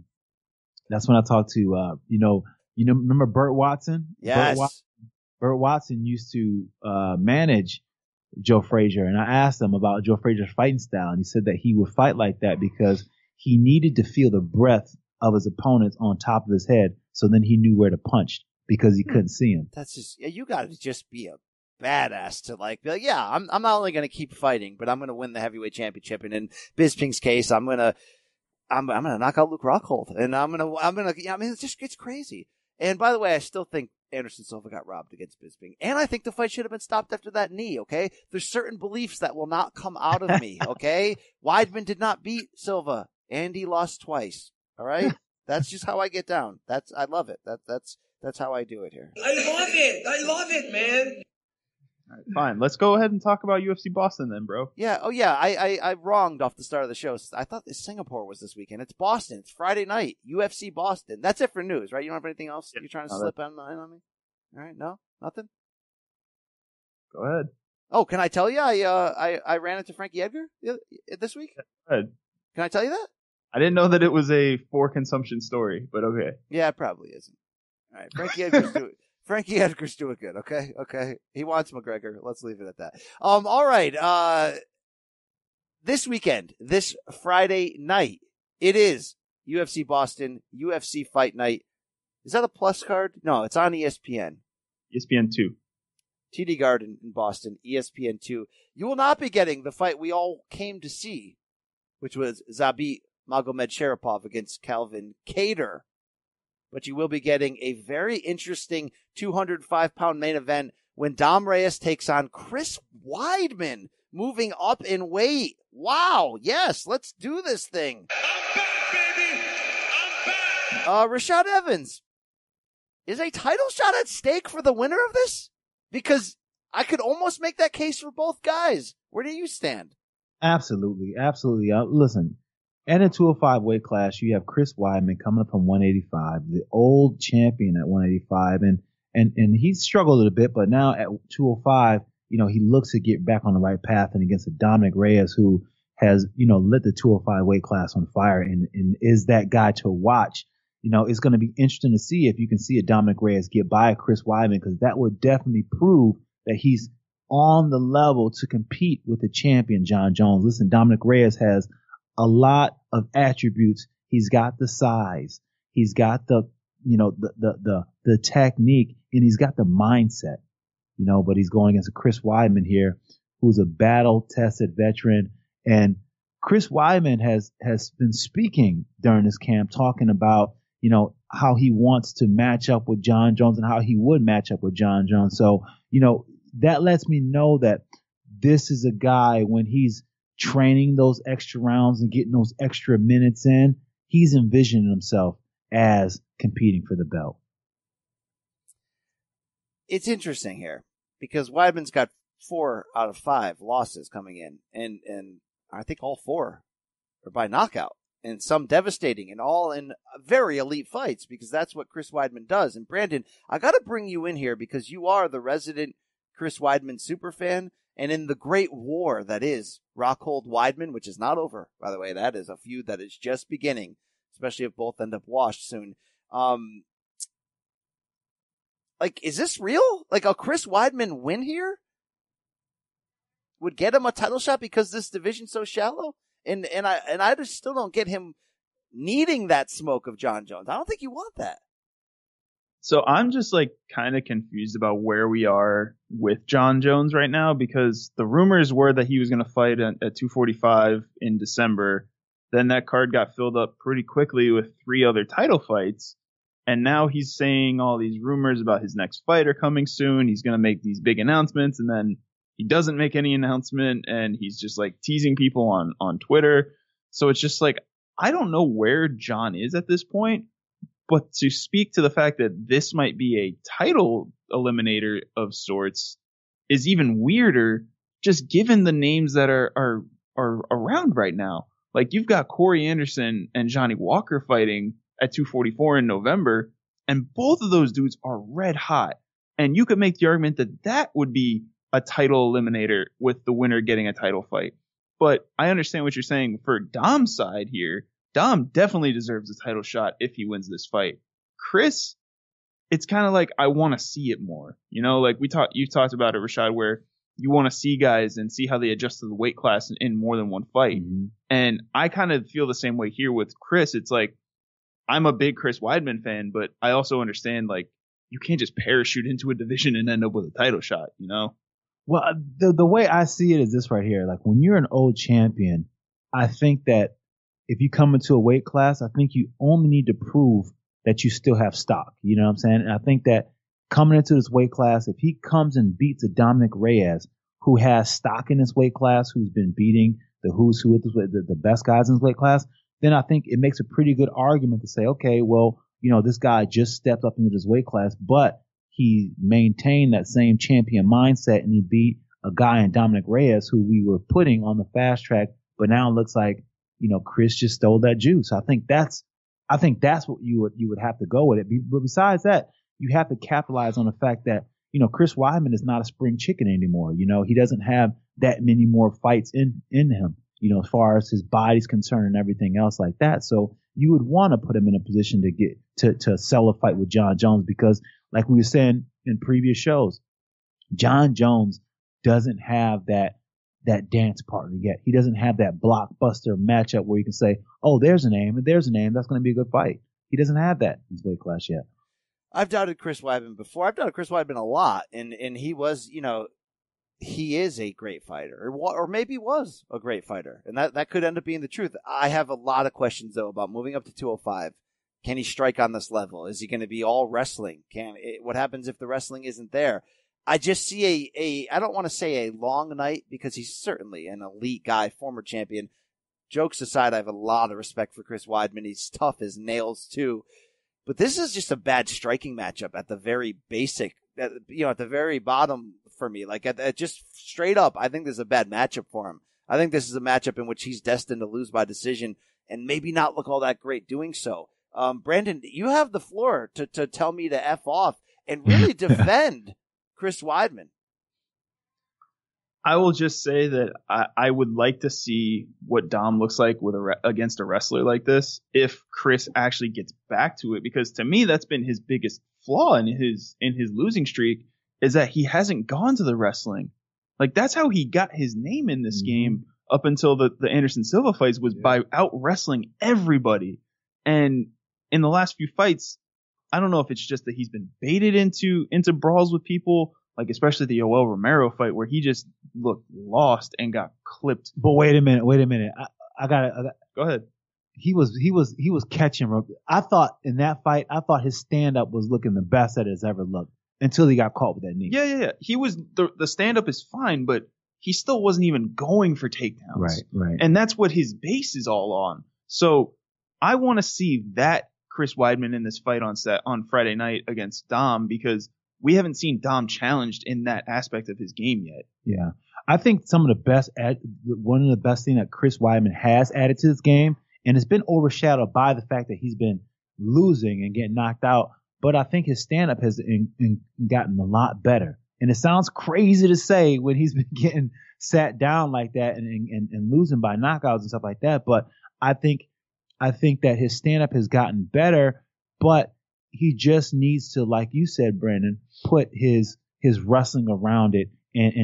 remember Burt Watson?
Yes.
Burt Watson used to manage Joe Frazier, and I asked him about Joe Frazier's fighting style, and he said that he would fight like that because he needed to feel the breath of his opponents on top of his head, so then he knew where to punch because he couldn't see him.
That's just you got to just be a badass to be like, yeah, I'm not only going to keep fighting, but I'm going to win the heavyweight championship, and in Bisping's case, I'm gonna knock out Luke Rockhold, and I'm gonna it's crazy. And by the way, I still think Anderson Silva got robbed against Bisping. And I think the fight should have been stopped after that knee, okay? There's certain beliefs that will not come out of me, okay? Weidman did not beat Silva. Andy lost twice, all right? That's just how I get down. I love it. That's how I do it here.
I love it, man.
All right, fine. Let's go ahead and talk about UFC Boston then, bro.
Yeah. Oh, yeah. I wronged off the start of the show. I thought Singapore was this weekend. It's Boston. It's Friday night. UFC Boston. That's it for news, right? You don't have anything else you're trying to slip in on me? All right. No? Nothing?
Go ahead.
Oh, can I tell you I ran into Frankie Edgar this week?
Go ahead.
Can I tell you that?
I didn't know that it was a for consumption story, but okay.
Yeah, it probably isn't. All right. Frankie Edgar's doing good, okay? Okay. He wants McGregor. Let's leave it at that. All right. this weekend, this Friday night, it is UFC Boston, UFC Fight Night. Is that a Plus card? No, it's on ESPN.
ESPN 2.
TD Garden in Boston, ESPN 2. You will not be getting the fight we all came to see, which was Zabit Magomedsharipov against Calvin Kattar. But you will be getting a very interesting 205-pound main event when Dom Reyes takes on Chris Weidman, moving up in weight. Wow, yes, let's do this thing.
I'm back, baby. I'm back.
Rashad Evans, is a title shot at stake for the winner of this? Because I could almost make that case for both guys. Where do you stand?
Absolutely. Listen, in a 205 weight class, you have Chris Weidman coming up from 185, the old champion at 185, and he's struggled a little bit, but now at 205, he looks to get back on the right path and against a Dominic Reyes who has, lit the 205 weight class on fire and is that guy to watch. It's going to be interesting to see if you can see a Dominic Reyes get by a Chris Weidman, because that would definitely prove that he's on the level to compete with the champion, John Jones. Listen, Dominic Reyes has a lot of attributes. He's got the size. He's got the technique, and he's got the mindset, but he's going against a Chris Weidman here, who's a battle-tested veteran. And Chris Weidman has been speaking during this camp, talking about, how he wants to match up with John Jones and how he would match up with John Jones. So, that lets me know that this is a guy, when he's training those extra rounds and getting those extra minutes in, he's envisioning himself as competing for the belt.
It's interesting here because Weidman's got 4 out of 5 losses coming in, and I think all 4 are by knockout, and some devastating, and all in very elite fights, because that's what Chris Weidman does. And Brandon, I got to bring you in here because you are the resident Chris Weidman superfan, and in the great war that is Rockhold Weidman, which is not over, by the way, that is a feud that is just beginning, especially if both end up washed soon. Is this real? Like, a Chris Weidman win here would get him a title shot because this division's so shallow? And I just still don't get him needing that smoke of John Jones. I don't think you want that.
So I'm just kind of confused about where we are with John Jones right now, because the rumors were that he was going to fight at 245 in December. Then that card got filled up pretty quickly with 3 other title fights. And now he's saying all these rumors about his next fight are coming soon. He's going to make these big announcements, and then he doesn't make any announcement, and he's just teasing people on Twitter. So it's just I don't know where John is at this point. But to speak to the fact that this might be a title eliminator of sorts is even weirder, just given the names that are around right now. You've got Corey Anderson and Johnny Walker fighting at 244 in November, and both of those dudes are red hot. And you could make the argument that would be a title eliminator with the winner getting a title fight. But I understand what you're saying for Dom's side here. Dom definitely deserves a title shot if he wins this fight. Chris, it's kind of I want to see it more. You talked about it, Rashad, where you want to see guys and see how they adjust to the weight class in more than one fight. Mm-hmm. And I kind of feel the same way here with Chris. It's I'm a big Chris Weidman fan, but I also understand you can't just parachute into a division and end up with a title shot,
Well, the way I see it is this right here. When you're an old champion, I think that if you come into a weight class, I think you only need to prove that you still have stock. You know what I'm saying? And I think that coming into this weight class, if he comes and beats a Dominic Reyes who has stock in this weight class, who's been beating the who's who, the best guys in this weight class, then I think it makes a pretty good argument to say, okay, well, this guy just stepped up into this weight class, but he maintained that same champion mindset, and he beat a guy in Dominic Reyes who we were putting on the fast track, but now it looks like Chris just stole that juice. I think that's what you would have to go with it. But besides that, you have to capitalize on the fact that, Chris Weidman is not a spring chicken anymore. He doesn't have that many more fights in him, as far as his body's concerned and everything else like that. So you would want to put him in a position to get to sell a fight with John Jones, because like we were saying in previous shows, John Jones doesn't have that that dance partner yet. He doesn't have that blockbuster matchup where you can say, oh, there's a name, and there's a name. That's going to be a good fight. He doesn't have that in his weight class yet.
I've doubted Chris Weidman before. I've doubted Chris Weidman a lot, and he was, he is a great fighter, or maybe was a great fighter, and that could end up being the truth. I have a lot of questions, though, about moving up to 205. Can he strike on this level? Is he going to be all wrestling? What happens if the wrestling isn't there? I just see I don't want to say a long night, because he's certainly an elite guy, former champion. Jokes aside, I have a lot of respect for Chris Weidman. He's tough as nails, too. But this is just a bad striking matchup at the very basic, at the very bottom for me. Like, just straight up, I think this is a bad matchup for him. I think this is a matchup in which he's destined to lose by decision and maybe not look all that great doing so. Brandon, you have the floor to tell me to F off and really defend Chris Weidman.
I will just say that I would like to see what Dom looks like against a wrestler like this if Chris actually gets back to it, because to me that's been his biggest flaw in his losing streak, is that he hasn't gone to the wrestling. Like, that's how he got his name in this game up until the Anderson Silva fights, was by out wrestling everybody. And in the last few fights, I don't know if it's just that he's been baited into brawls with people, like especially the Yoel Romero fight where he just looked lost and got clipped.
But wait a minute. I gotta
go ahead.
He was catching. I thought in that fight, his stand up was looking the best that it's ever looked until he got caught with that knee.
Yeah. He was the stand up is fine, but he still wasn't even going for takedowns.
Right.
And that's what his base is all on. So I want to see that Chris Weidman in this fight on Friday night against Dom, because we haven't seen Dom challenged in that aspect of his game yet.
Yeah. I think one of the best things that Chris Weidman has added to this game, and it's been overshadowed by the fact that he's been losing and getting knocked out, but I think his stand-up has gotten a lot better. And it sounds crazy to say when he's been getting sat down like that and losing by knockouts and stuff like that, but I think that his stand-up has gotten better, but he just needs to, like you said, Brandon, put his wrestling around it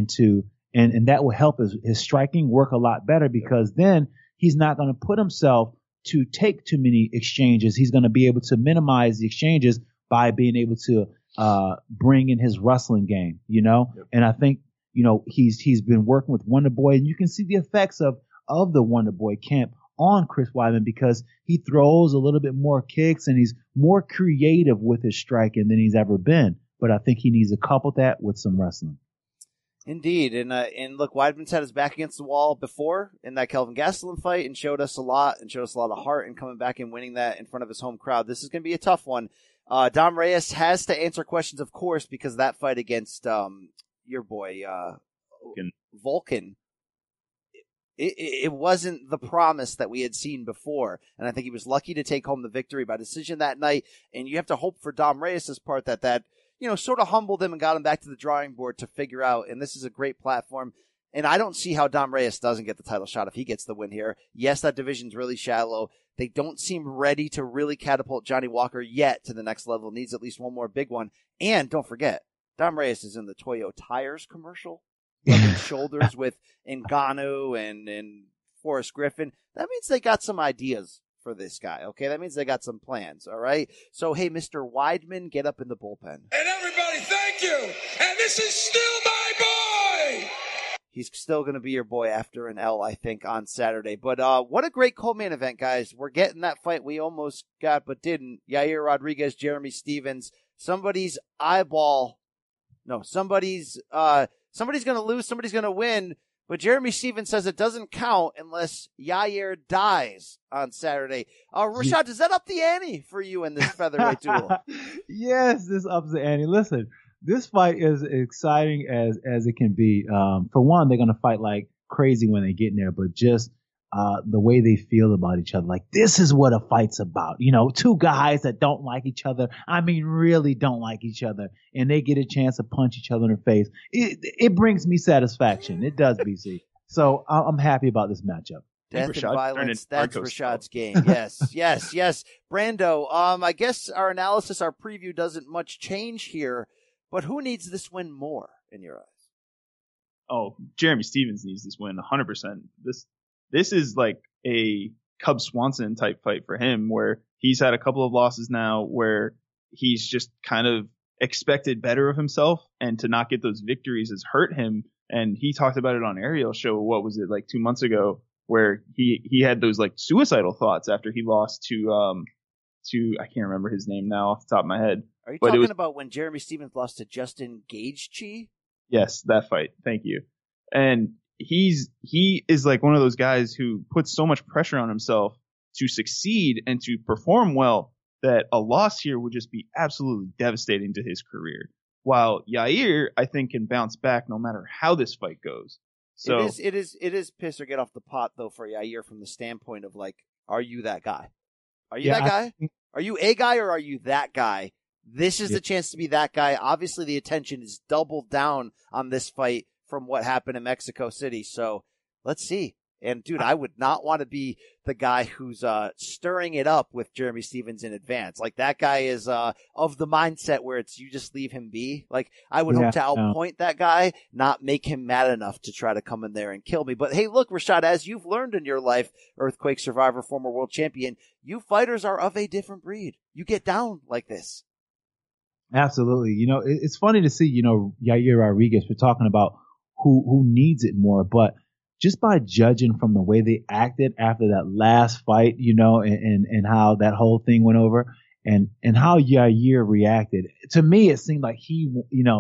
and that will help his striking work a lot better, because then he's not going to put himself to take too many exchanges. He's going to be able to minimize the exchanges by being able to bring in his wrestling game, Yep. And I think, he's been working with Wonder Boy, and you can see the effects of the Wonder Boy camp on Chris Weidman, because he throws a little bit more kicks and he's more creative with his striking than he's ever been. But I think he needs to couple that with some wrestling.
Indeed. And look, Weidman's had his back against the wall before in that Kelvin Gastelum fight and showed us a lot of heart in coming back and winning that in front of his home crowd. This is going to be a tough one. Dom Reyes has to answer questions, of course, because of that fight against your boy Volkan. It wasn't the promise that we had seen before. And I think he was lucky to take home the victory by decision that night. And you have to hope for Dom Reyes' part that sort of humbled him and got him back to the drawing board to figure out. And this is a great platform. And I don't see how Dom Reyes doesn't get the title shot if he gets the win here. Yes, that division's really shallow. They don't seem ready to really catapult Johnny Walker yet to the next level. Needs at least one more big one. And don't forget, Dom Reyes is in the Toyo Tires commercial. Rubbing shoulders with Ngannou and Forrest Griffin. That means they got some ideas for this guy, okay? That means they got some plans, all right? So, hey, Mr. Weidman, get up in the bullpen.
And everybody, thank you! And this is still my boy!
He's still going to be your boy after an L, I think, on Saturday. But what a great co-main event, guys. We're getting that fight we almost got but didn't. Yair Rodriguez, Jeremy Stephens. Somebody's going to lose, somebody's going to win, but Jeremy Stephens says it doesn't count unless Yair dies on Saturday. Rashad, does that up the ante for you in this featherweight duel?
Yes, this ups the ante. Listen, this fight is exciting as it can be. For one, they're going to fight like crazy when they get in there, but just the way they feel about each other. Like, this is what a fight's about. Two guys that don't like each other. I mean, really don't like each other. And they get a chance to punch each other in the face. It brings me satisfaction. It does, BC. So I'm happy about this matchup.
Death and violence, that's Rashad's game. Yes. Brando, I guess our analysis, our preview doesn't much change here, but who needs this win more in your eyes?
Jeremy Stephens needs this win 100%. This is like a Cub Swanson type fight for him, where he's had a couple of losses now where he's just kind of expected better of himself, and to not get those victories has hurt him. And he talked about it on Ariel's show. What was it, like 2 months ago, where he had those like suicidal thoughts after he lost to I can't remember his name now off the top of my head.
Are you talking about when Jeremy Stephens lost to Justin Gaethje?
Yes, that fight. Thank you. And he is like one of those guys who puts so much pressure on himself to succeed and to perform well that a loss here would just be absolutely devastating to his career. While Yair, I think, can bounce back no matter how this fight goes. So
it is piss or get off the pot though for Yair from the standpoint of like, are you that guy? Are you that guy? Are you a guy or are you that guy? This is the chance to be that guy. Obviously, the attention is doubled down on this fight from what happened in Mexico City. So let's see. And dude, I would not want to be the guy who's stirring it up with Jeremy Stephens in advance. Like that guy is of the mindset where it's you just leave him be. Like I would hope to outpoint that guy, not make him mad enough to try to come in there and kill me. But hey, look, Rashad, as you've learned in your life, earthquake survivor, former world champion, you fighters are of a different breed. You get down like this.
Absolutely. You know, it's funny to see, you know, Yair Rodriguez, we're talking about who needs it more, but just by judging from the way they acted after that last fight, you know, and how that whole thing went over and how Yair reacted, to me, it seemed like he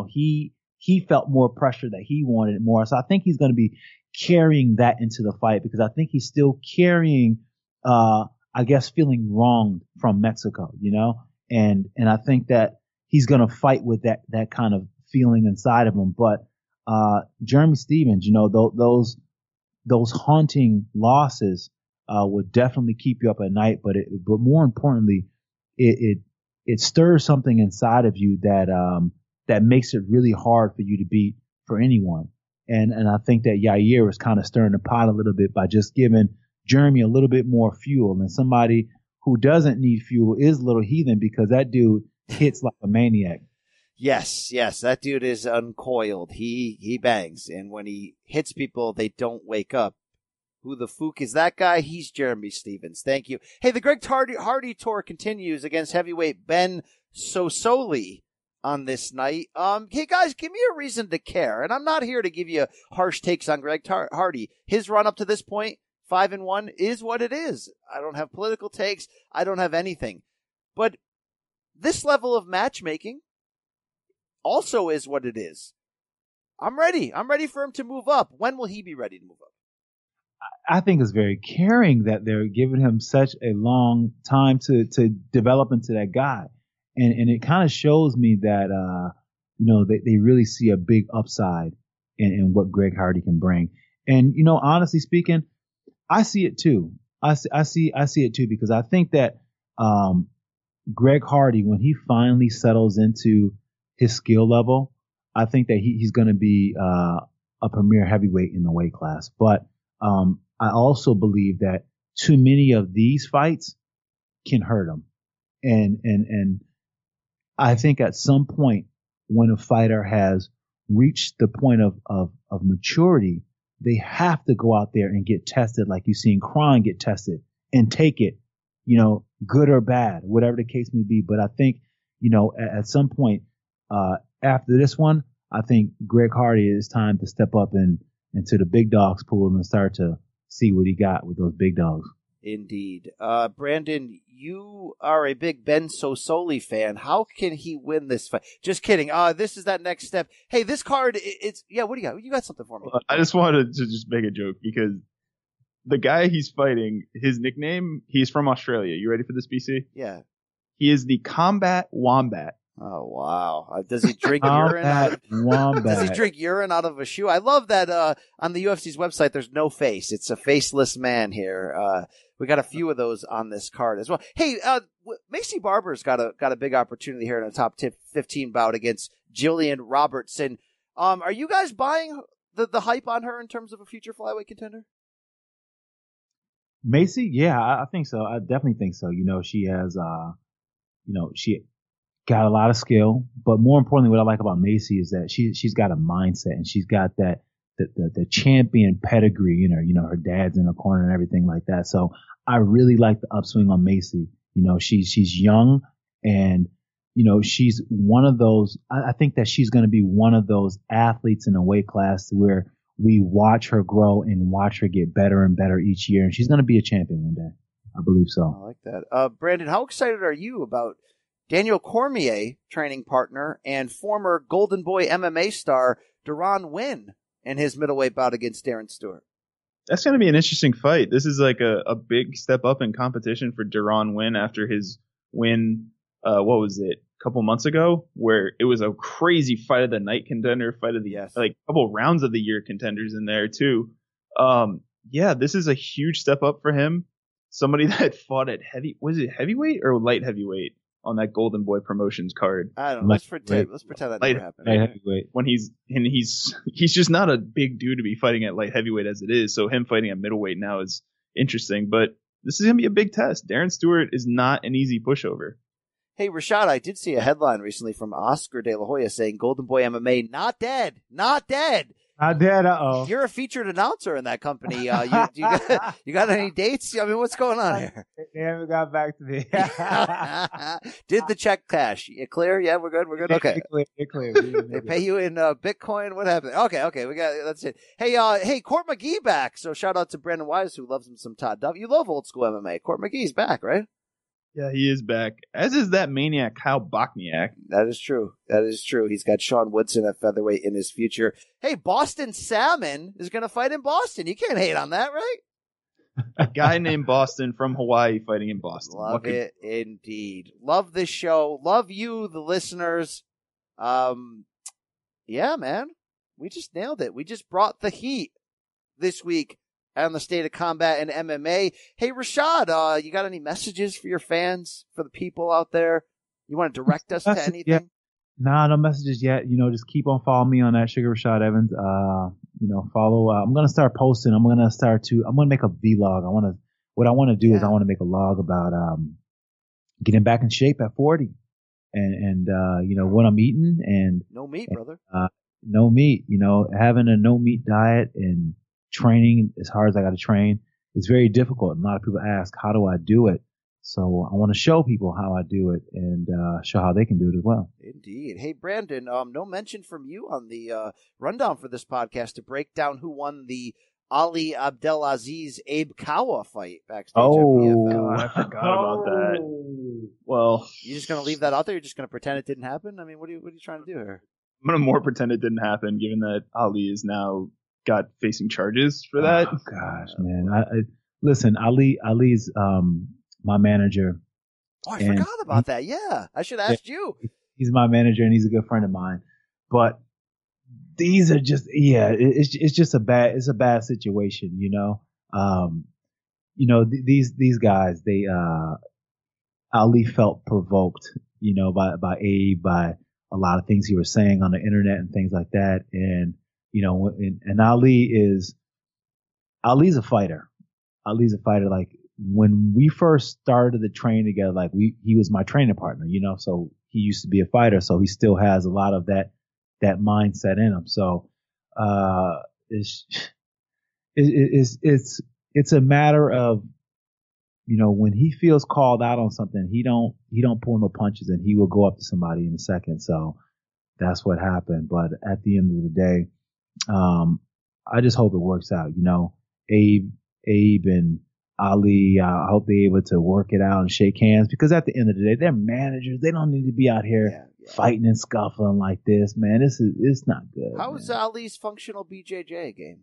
felt more pressure, that he wanted it more. So I think he's going to be carrying that into the fight, because I think he's still carrying, I guess, feeling wronged from Mexico, you know, and I think that he's going to fight with that kind of feeling inside of him. But Jeremy Stephens, you know, those haunting losses would definitely keep you up at night. But more importantly, it stirs something inside of you that makes it really hard for you to beat for anyone. And I think that Yair is kind of stirring the pot a little bit by just giving Jeremy a little bit more fuel. And somebody who doesn't need fuel is Little Heathen, because that dude hits like a maniac.
Yes, that dude is uncoiled. He bangs, and when he hits people, they don't wake up. Who the fook is that guy? He's Jeremy Stephens. Thank you. Hey, the Greg Hardy tour continues against heavyweight Ben Sosoli on this night. Hey guys, give me a reason to care, and I'm not here to give you harsh takes on Greg Hardy. His run up to this point, 5-1, is what it is. I don't have political takes. I don't have anything, but this level of matchmaking also is what it is. I'm ready. I'm ready for him to move up. When will he be ready to move up?
I think it's very caring that they're giving him such a long time to develop into that guy. And it kind of shows me that, they really see a big upside in what Greg Hardy can bring. And, you know, honestly speaking, I see it too. I see it too, because I think that, Greg Hardy, when he finally settles into his skill level, I think that he's going to be a premier heavyweight in the weight class. But I also believe that too many of these fights can hurt him. And I think at some point when a fighter has reached the point of maturity, they have to go out there and get tested, like you've seen Kron get tested, and take it, you know, good or bad, whatever the case may be. But I think, you know, at some point after this one, I think Greg Hardy, is time to step up into the big dogs pool and start to see what he got with those big dogs.
Indeed. Brandon, you are a big Ben Sosoli fan. How can he win this fight? Just kidding. This is that next step. Hey, this card, what do you got? You got something for me?
I just wanted to just make a joke, because the guy he's fighting, his nickname, he's from Australia. You ready for this, BC?
Yeah.
He is the Combat Wombat.
Oh, wow. Does he drink urine? Does he drink urine out of a shoe? I love that on the UFC's website, there's no face. It's a faceless man here. We got a few of those on this card as well. Hey, Macy Barber's got a big opportunity here in a top 15 bout against Jillian Robertson. Are you guys buying the hype on her in terms of a future flyweight contender?
Macy? Yeah, I think so. I definitely think so. You know, she has, she got a lot of skill, but more importantly, what I like about Macy is that she's got a mindset, and she's got that the champion pedigree in her. You know, her dad's in the corner and everything like that. So I really like the upswing on Macy. You know, she's young and, you know, she's one of those, I think that she's going to be one of those athletes in a weight class where we watch her grow and watch her get better and better each year. And she's going to be a champion one day. I believe so.
I like that. Brandon, how excited are you about Daniel Cormier, training partner, and former Golden Boy MMA star Deron Winn in his middleweight bout against Darren Stewart?
That's going to be an interesting fight. This is like a big step up in competition for Deron Winn after his win, what was it, a couple months ago, where it was a crazy fight of the night contender, fight of the like couple rounds of the year contenders in there too. Yeah, this is a huge step up for him. Somebody that fought at heavyweight or light heavyweight on that Golden Boy Promotions card.
I don't know. Let's pretend that never happened.
Light heavyweight.
When he's just not a big dude to be fighting at light heavyweight as it is. So him fighting at middleweight now is interesting. But this is gonna be a big test. Darren Stewart is not an easy pushover.
Hey, Rashad, I did see a headline recently from Oscar De La Hoya saying Golden Boy MMA not dead. Not dead.
Not dead. Uh-oh.
You're a featured announcer in that company. You got any dates? I mean, what's going on here?
They haven't got back to me.
Did the check cash? You clear? Yeah, we're good. We're good. Okay.
You're clear.
They pay you in Bitcoin. What happened? Okay. We got that's it. Hey, Court McGee back. So shout out to Brandon Wise who loves him some Todd Duff. You love old school MMA. Court McGee's back, right?
Yeah, he is back. As is that maniac Kyle Bochniak.
That is true. He's got Sean Woodson at featherweight in his future. Hey, Boston Salmon is going to fight in Boston. You can't hate on that, right?
A guy named Boston from Hawaii fighting in Boston.
Love it indeed. Love this show. Love you, the listeners. Yeah, man. We just nailed it. We just brought the heat this week on the State of Combat and MMA. Hey, Rashad, you got any messages for your fans, for the people out there? You want to direct us to anything?
Yeah. Nah, no messages yet. You know, just keep on following me on that Sugar Rashad Evans. You know, follow. I'm gonna start posting. I'm gonna make a vlog. What I want to do is I want to make a log about getting back in shape at 40, and you know what I'm eating and
no meat, brother.
No meat. You know, having a no meat diet and training as hard as I got to train is very difficult. And a lot of people ask, how do I do it? So I want to show people how I do it and show how they can do it as well.
Indeed. Hey, Brandon, no mention from you on the rundown for this podcast to break down who won the Ali Abdelaziz Abe Kawa fight backstage at PFL.
I forgot about that. Well,
you just going to leave that out there? You're just going to pretend it didn't happen? I mean, what are you trying to do here?
I'm going to more pretend it didn't happen, given that Ali is now facing charges for that.
Oh gosh, man! Listen, Ali's my manager.
Oh, I forgot about that. Yeah, I should have asked you.
He's my manager, and he's a good friend of mine. But these are just, it's just a bad situation, you know. You know, these guys, Ali felt provoked, you know, by Abe, by a lot of things he was saying on the internet and things like that, and you know, and Ali's a fighter. Ali's a fighter. Like when we first started to train together, like he was my training partner, you know, so he used to be a fighter. So he still has a lot of that mindset in him. So, it's a matter of, you know, when he feels called out on something, he don't pull no punches and he will go up to somebody in a second. So that's what happened. But at the end of the day, I just hope it works out. You know, Abe and Ali, I hope they're able to work it out and shake hands, because at the end of the day, they're managers. They don't need to be out here fighting and scuffling like this, man. It's not good.
How's Ali's functional BJJ game?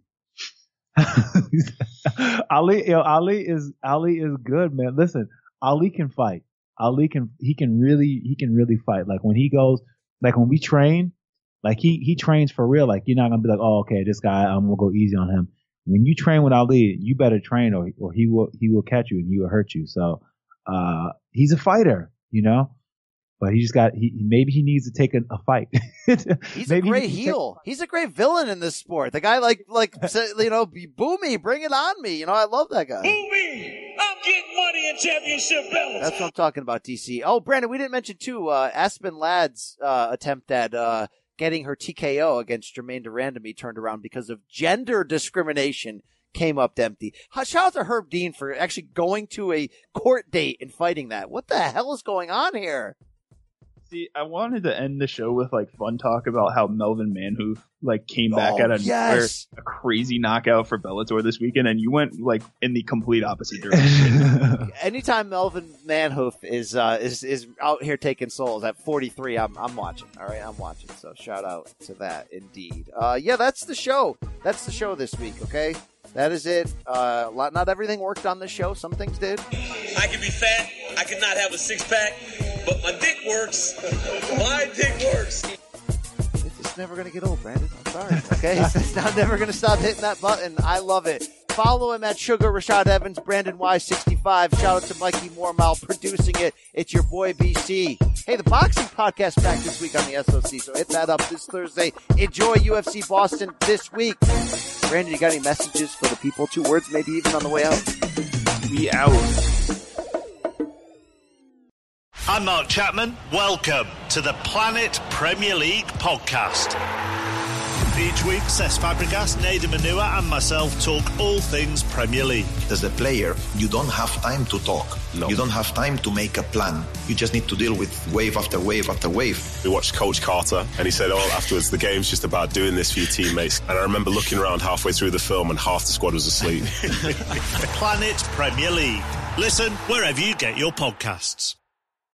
Ali is good, man. Listen, Ali can fight. He can really fight. Like when he goes, like when we train, like he trains for real. Like you're not gonna be like, oh, okay, this guy, I'm gonna go easy on him. When you train with Ali, you better train or he will catch you and he will hurt you. So, he's a fighter, you know, but maybe he needs to take a fight.
He's a great heel. He's a great villain in this sport. The guy like, you know, boo me, bring it on me. You know, I love that guy.
Boo me. I'm getting money and championship belts.
That's what I'm talking about, DC. Oh, Brandon, we didn't mention too, Aspen Ladd's, attempt at, getting her TKO against Jermaine Durandamy turned around because of gender discrimination came up empty. Shout out to Herb Dean for actually going to a court date and fighting that. What the hell is going on here?
See, I wanted to end the show with like fun talk about how Melvin Manhoef like came back out of nowhere, a crazy knockout for Bellator this weekend, and you went like in the complete opposite direction.
Anytime Melvin Manhoef is out here taking souls at 43, I'm watching. All right, I'm watching. So shout out to that indeed. Yeah, that's the show. That's the show this week. Okay. That is it. Not everything worked on this show. Some things did.
I can be fat. I can not have a six-pack, but my dick works. My dick works.
It's never going to get old, Brandon. I'm sorry. Okay? I'm never going to stop hitting that button. I love it. Follow him at Sugar Rashad Evans, Brandon Y65. Shout out to Mikey Mormal producing it. It's your boy BC. Hey, the boxing podcast back this week on the SOC, so hit that up this Thursday. Enjoy UFC Boston this week. Brandon, you got any messages for the people? 2 words, maybe even on the way out.
We out.
I'm Mark Chapman. Welcome to the Planet Premier League podcast. Each week, Cesc Fabregas, Nader Manua and myself talk all things Premier League.
As a player, you don't have time to talk. No. You don't have time to make a plan. You just need to deal with wave after wave after wave.
We watched Coach Carter, and he said, afterwards, the game's just about doing this for your teammates. And I remember looking around halfway through the film, and half the squad was asleep.
Planet Premier League. Listen wherever you get your podcasts.